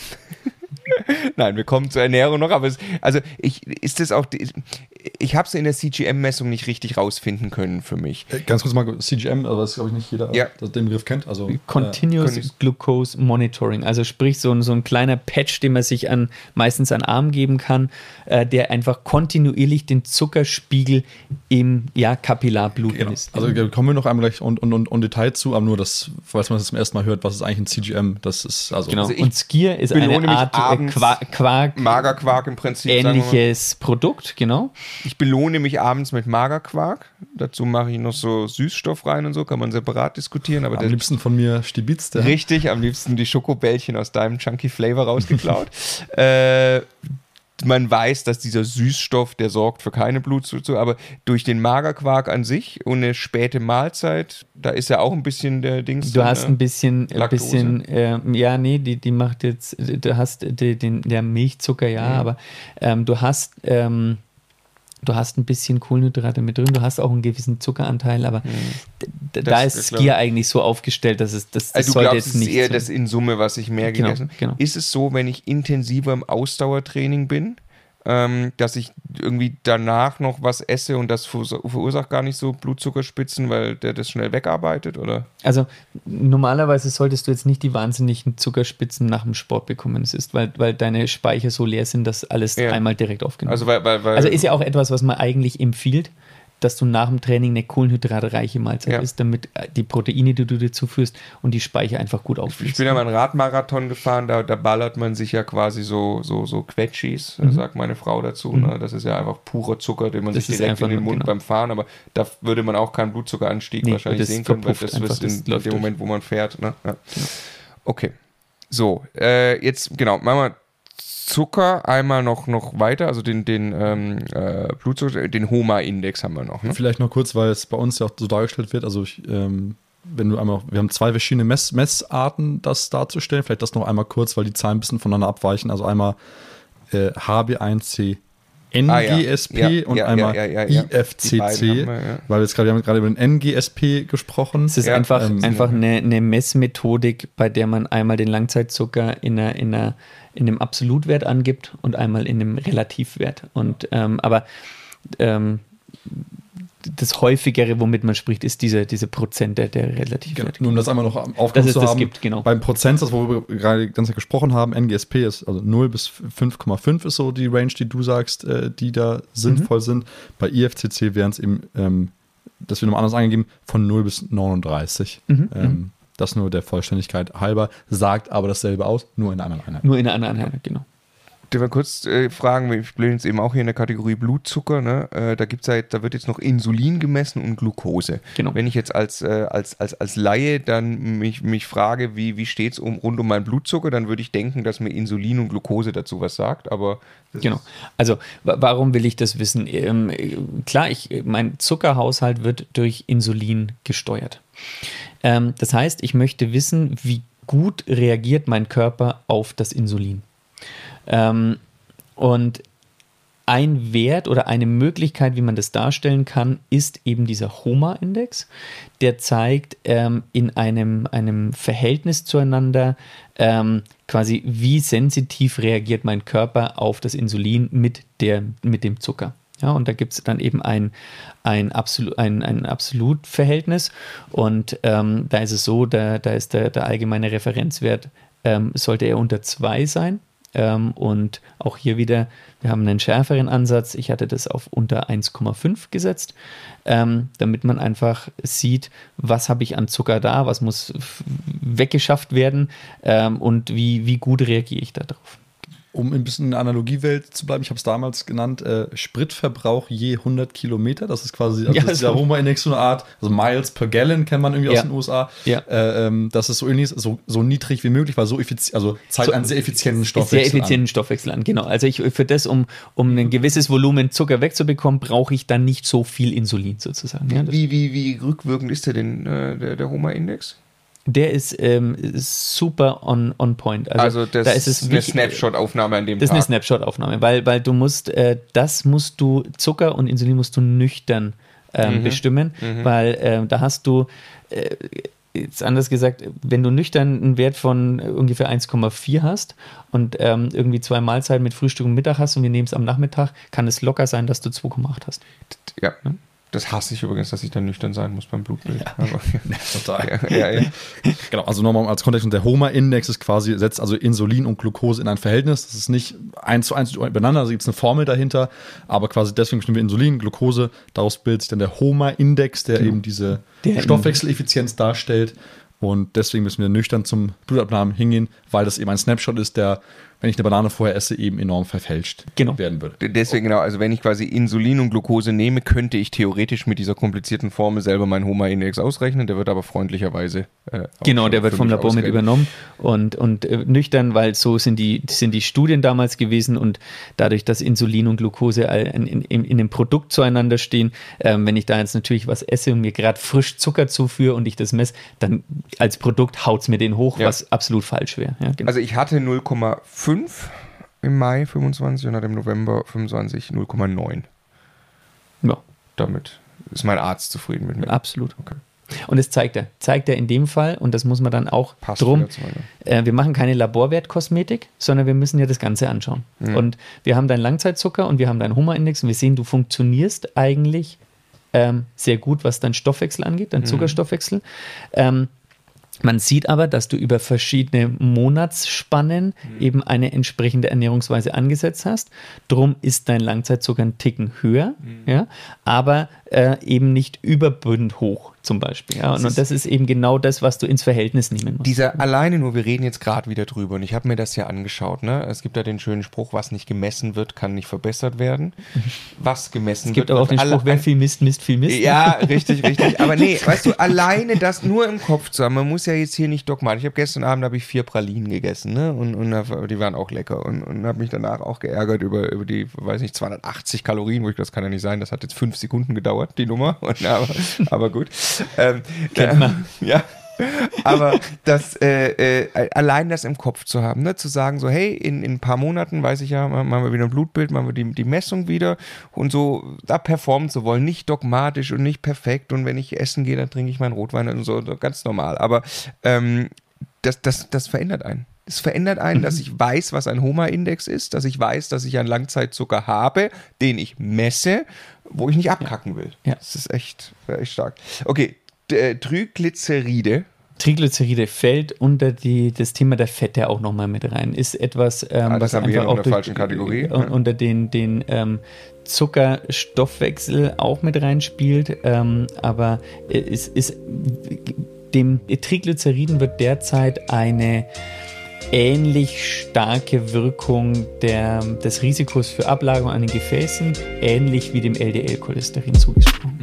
Nein, wir kommen zur Ernährung noch, aber es, also ich, ist das auch, ich, ich habe es in der C G M-Messung nicht richtig rausfinden können für mich. Ganz kurz mal, C G M, aber das glaube ich nicht jeder ja. den Begriff kennt. Also, Continuous äh, Glucose Monitoring, also sprich so ein, so ein kleiner Patch, den man sich an, meistens an den Arm geben kann, äh, der einfach kontinuierlich den Zuckerspiegel im ja, Kapillarblut genau. misst. Also kommen wir noch einmal gleich und, und, und, und Detail zu, aber nur das, falls man das zum ersten Mal hört, was ist eigentlich ein C G M? Das ist also. Genau. Also und Skier ist eine Art Quark, Quark, Magerquark im Prinzip. Ähnliches Produkt, genau. Ich belohne mich abends mit Magerquark. Dazu mache ich noch so Süßstoff rein und so, kann man separat diskutieren. Aber am liebsten von mir Stibitz. Der richtig, am liebsten die Schokobällchen aus deinem Chunky Flavor rausgeklaut. äh, man weiß, dass dieser Süßstoff, der sorgt für keine Blutzucker, aber durch den Magerquark an sich und eine späte Mahlzeit, da ist ja auch ein bisschen der Dings. Du hast ein bisschen, ein Laktose. bisschen äh, ja, nee, die, die macht jetzt, du hast die, den, der Milchzucker, ja, mhm. aber ähm, du hast ähm, du hast ein bisschen Kohlenhydrate mit drin, du hast auch einen gewissen Zuckeranteil, aber mhm. d- da ist Skier eigentlich so aufgestellt, dass es das, das also du sollte glaubst, jetzt es nicht ist eher so. das in Summe, was ich mehr Genau, gegessen habe. genau. Ist es so, wenn ich intensiver im Ausdauertraining bin, ähm, dass ich irgendwie danach noch was esse und das verursacht gar nicht so Blutzuckerspitzen, weil der das schnell wegarbeitet, oder? Also normalerweise solltest du jetzt nicht die wahnsinnigen Zuckerspitzen nach dem Sport bekommen. Es ist, weil, weil deine Speicher so leer sind, dass alles ja. einmal direkt aufgenommen also, weil, weil, weil also ist ja auch etwas, was man eigentlich empfiehlt, dass du nach dem Training eine kohlenhydratreiche Mahlzeit ja. isst, damit die Proteine, die du dir zuführst und die Speicher einfach gut auffließen. Ich bin ja mal einen Radmarathon gefahren, da, da ballert man sich ja quasi so, so, so Quetschis, Mhm. sagt meine Frau dazu. Mhm. Ne? Das ist ja einfach purer Zucker, den man das sich direkt in den Mund genau. beim Fahren, aber da würde man auch keinen Blutzuckeranstieg nee, wahrscheinlich sehen können, weil das ist in, in dem Moment, wo man fährt. Ne? Ja. Genau. Okay, so, äh, jetzt, genau, machen wir Zucker einmal noch, noch weiter, also den, den ähm, äh, Blutzucker, den H O M A-Index haben wir noch. Ne? Vielleicht noch kurz, weil es bei uns ja auch so dargestellt wird, also ich, ähm, wenn du einmal, wir haben zwei verschiedene Mess, Messarten, das darzustellen. Vielleicht das noch einmal kurz, weil die Zahlen ein bisschen voneinander abweichen. Also einmal äh, H B eins C N G S P ah, ja. Ja, und ja, einmal ja, ja, ja, ja. I F C C, wir, ja. weil wir jetzt gerade, wir haben gerade über den N G S P gesprochen. Es ist ja, einfach, ähm, einfach eine, eine Messmethodik, bei der man einmal den Langzeitzucker in, einer, in, einer, in einem Absolutwert angibt und einmal in einem Relativwert. Und, ähm, aber ähm, das häufigere, womit man spricht, ist diese, diese Prozente der Relativwert. Genau. Nur um das einmal noch aufgenommen zu das haben, gibt, genau. Beim Prozentsatz, wo wir gerade die ganze Zeit gesprochen haben, N G S P ist also null bis fünf Komma fünf ist so die Range, die du sagst, äh, die da sinnvoll mhm. sind. Bei I F C C wären es eben, ähm, das wird nochmal anders angegeben, von null bis neununddreißig. Mhm. Ähm, das nur der Vollständigkeit halber, sagt aber dasselbe aus, nur in einer anderen Einheit. Nur in einer anderen Einheit, genau. Ich will mal kurz äh, fragen, wir blenden jetzt eben auch hier in der Kategorie Blutzucker, ne? äh, da gibt's ja, da wird jetzt noch Insulin gemessen und Glucose. Genau. Wenn ich jetzt als, äh, als, als, als Laie dann mich, mich frage, wie, wie steht es um, rund um meinen Blutzucker, dann würde ich denken, dass mir Insulin und Glucose dazu was sagt, aber... Genau. Also w- warum will ich das wissen? Ähm, klar, ich, mein Zuckerhaushalt wird durch Insulin gesteuert. Ähm, das heißt, ich möchte wissen, wie gut reagiert mein Körper auf das Insulin. Ähm, und ein Wert oder eine Möglichkeit, wie man das darstellen kann, ist eben dieser HOMA-Index. Der zeigt ähm, in einem, einem Verhältnis zueinander ähm, quasi, wie sensitiv reagiert mein Körper auf das Insulin mit, der, mit dem Zucker. Ja, und da gibt es dann eben ein, ein, Absolut, ein, ein Absolutverhältnis. Und ähm, da ist es so, da, da ist der, der allgemeine Referenzwert, ähm, sollte er unter zwei sein. Ähm, und auch hier wieder, wir haben einen schärferen Ansatz. Ich hatte das auf unter eins Komma fünf gesetzt, ähm, damit man einfach sieht, was habe ich an Zucker da, was muss f- weggeschafft werden ähm, und wie, wie gut reagiere ich darauf. Um ein bisschen in der Analogiewelt zu bleiben, ich habe es damals genannt, äh, Spritverbrauch je hundert Kilometer. Das ist quasi also ja, das ist der HOMA-Index, so eine Art, also Miles per Gallon kennt man irgendwie ja. aus den U S A. Ja. Äh, ähm, das ist so ähnlich, so, so niedrig wie möglich, weil so effizient, also zeigt so, einen sehr effizienten Stoffwechsel Sehr effizienten an. Stoffwechsel an, genau. Also ich, für das, um, um ein gewisses Volumen Zucker wegzubekommen, brauche ich dann nicht so viel Insulin sozusagen. Ja, wie, wie, wie rückwirkend ist der denn, äh, der, der HOMA-Index? Der ist ähm, super on, on point. Also, also das da ist es eine wichtig, Snapshot-Aufnahme an dem das Tag. Das ist eine Snapshot-Aufnahme, weil, weil du musst, äh, das musst du, Zucker und Insulin musst du nüchtern ähm, mhm. bestimmen, mhm. weil äh, da hast du, äh, jetzt anders gesagt, wenn du nüchtern einen Wert von ungefähr eins Komma vier hast und ähm, irgendwie zwei Mahlzeiten mit Frühstück und Mittag hast und wir nehmen es am Nachmittag, kann es locker sein, dass du zwei Komma acht hast. Ja, ne? Das hasse ich übrigens, dass ich dann nüchtern sein muss beim Blutbild. Ja. Aber, ja, total. Ja, ja, ja. Genau, also nochmal als Kontext, und der HOMA-Index ist quasi, setzt also Insulin und Glucose in ein Verhältnis. Das ist nicht eins zu eins übereinander, also gibt es eine Formel dahinter, aber quasi deswegen bestimmen wir Insulin, Glucose, daraus bildet sich dann der HOMA-Index, der genau. eben diese der Stoffwechseleffizienz darstellt. Und deswegen müssen wir nüchtern zum Blutabnahmen hingehen, weil das eben ein Snapshot ist, der, wenn ich eine Banane vorher esse, eben enorm verfälscht genau. werden würde. Deswegen genau, also wenn ich quasi Insulin und Glucose nehme, könnte ich theoretisch mit dieser komplizierten Formel selber meinen HOMA-Index ausrechnen, der wird aber freundlicherweise äh, Genau, der wird vom Labor ausrechnen. mit übernommen und, und äh, nüchtern, weil so sind die, sind die Studien damals gewesen und dadurch, dass Insulin und Glucose in, in, in, in dem Produkt zueinander stehen, äh, wenn ich da jetzt natürlich was esse und mir gerade frisch Zucker zuführe und ich das messe, dann als Produkt haut es mir den hoch, ja. was absolut falsch wäre. Ja, genau. Also ich hatte null Komma fünf im Mai fünfundzwanzig und hatte im November fünfundzwanzig null Komma neun. Ja. Damit ist mein Arzt zufrieden mit mir. Absolut. Okay. Und das zeigt er. Zeigt er in dem Fall, und das muss man dann auch Passt drum, äh, wir machen keine Laborwertkosmetik, sondern wir müssen ja das Ganze anschauen. Mhm. Und wir haben deinen Langzeitzucker und wir haben deinen HOMA-Index und wir sehen, du funktionierst eigentlich ähm, sehr gut, was deinen Stoffwechsel angeht, deinen mhm. Zuckerstoffwechsel. Ähm, Man sieht aber, dass du über verschiedene Monatsspannen mhm. eben eine entsprechende Ernährungsweise angesetzt hast. Drum ist dein Langzeitzucker einen Ticken höher, mhm. ja, aber äh, eben nicht überbündend hoch zum Beispiel. Ja. Und, das, und das ist eben genau das, was du ins Verhältnis nehmen musst. Dieser alleine nur, wir reden jetzt gerade wieder drüber und ich habe mir das ja angeschaut. Ne? Es gibt ja den schönen Spruch, was nicht gemessen wird, kann nicht verbessert werden. Was gemessen wird. Es gibt wird, aber auch den Spruch, wer viel misst, misst viel misst. Ja, richtig, richtig. Aber nee, weißt du, alleine das nur im Kopf zu haben, man muss ja ja jetzt hier nicht dogmatisch. Ich habe gestern Abend habe ich vier Pralinen gegessen, ne? Und, und die waren auch lecker und, und habe mich danach auch geärgert über, über die, weiß nicht, zweihundertachtzig Kalorien, wo ich, das kann ja nicht sein, das hat jetzt fünf Sekunden gedauert, die Nummer. Und, aber, aber gut. Ähm, Kennt man. Ja. Aber das, äh, äh, allein das im Kopf zu haben, ne? Zu sagen so, hey, in, in ein paar Monaten, weiß ich ja, machen wir wieder ein Blutbild, machen wir die, die Messung wieder und so da performen zu wollen, nicht dogmatisch und nicht perfekt und wenn ich essen gehe, dann trinke ich meinen Rotwein und so, ganz normal, aber ähm, das, das, das verändert einen. Es verändert einen, mhm. dass ich weiß, was ein Homa-Index ist, dass ich weiß, dass ich einen Langzeitzucker habe, den ich messe, wo ich nicht abkacken will. Ja. Das ist echt, echt stark. Okay, d- Triglyceride. Triglyceride fällt unter die, das Thema der Fette auch nochmal mit rein. Ist etwas, ähm, ah, was haben wir einfach hier auch in der falschen Kategorie. Uh, unter den, den ähm, Zuckerstoffwechsel auch mit reinspielt. Ähm, aber es ist dem Triglyceriden wird derzeit eine ähnlich starke Wirkung der, des Risikos für Ablagerung an den Gefäßen, ähnlich wie dem L D L-Cholesterin zugesprochen.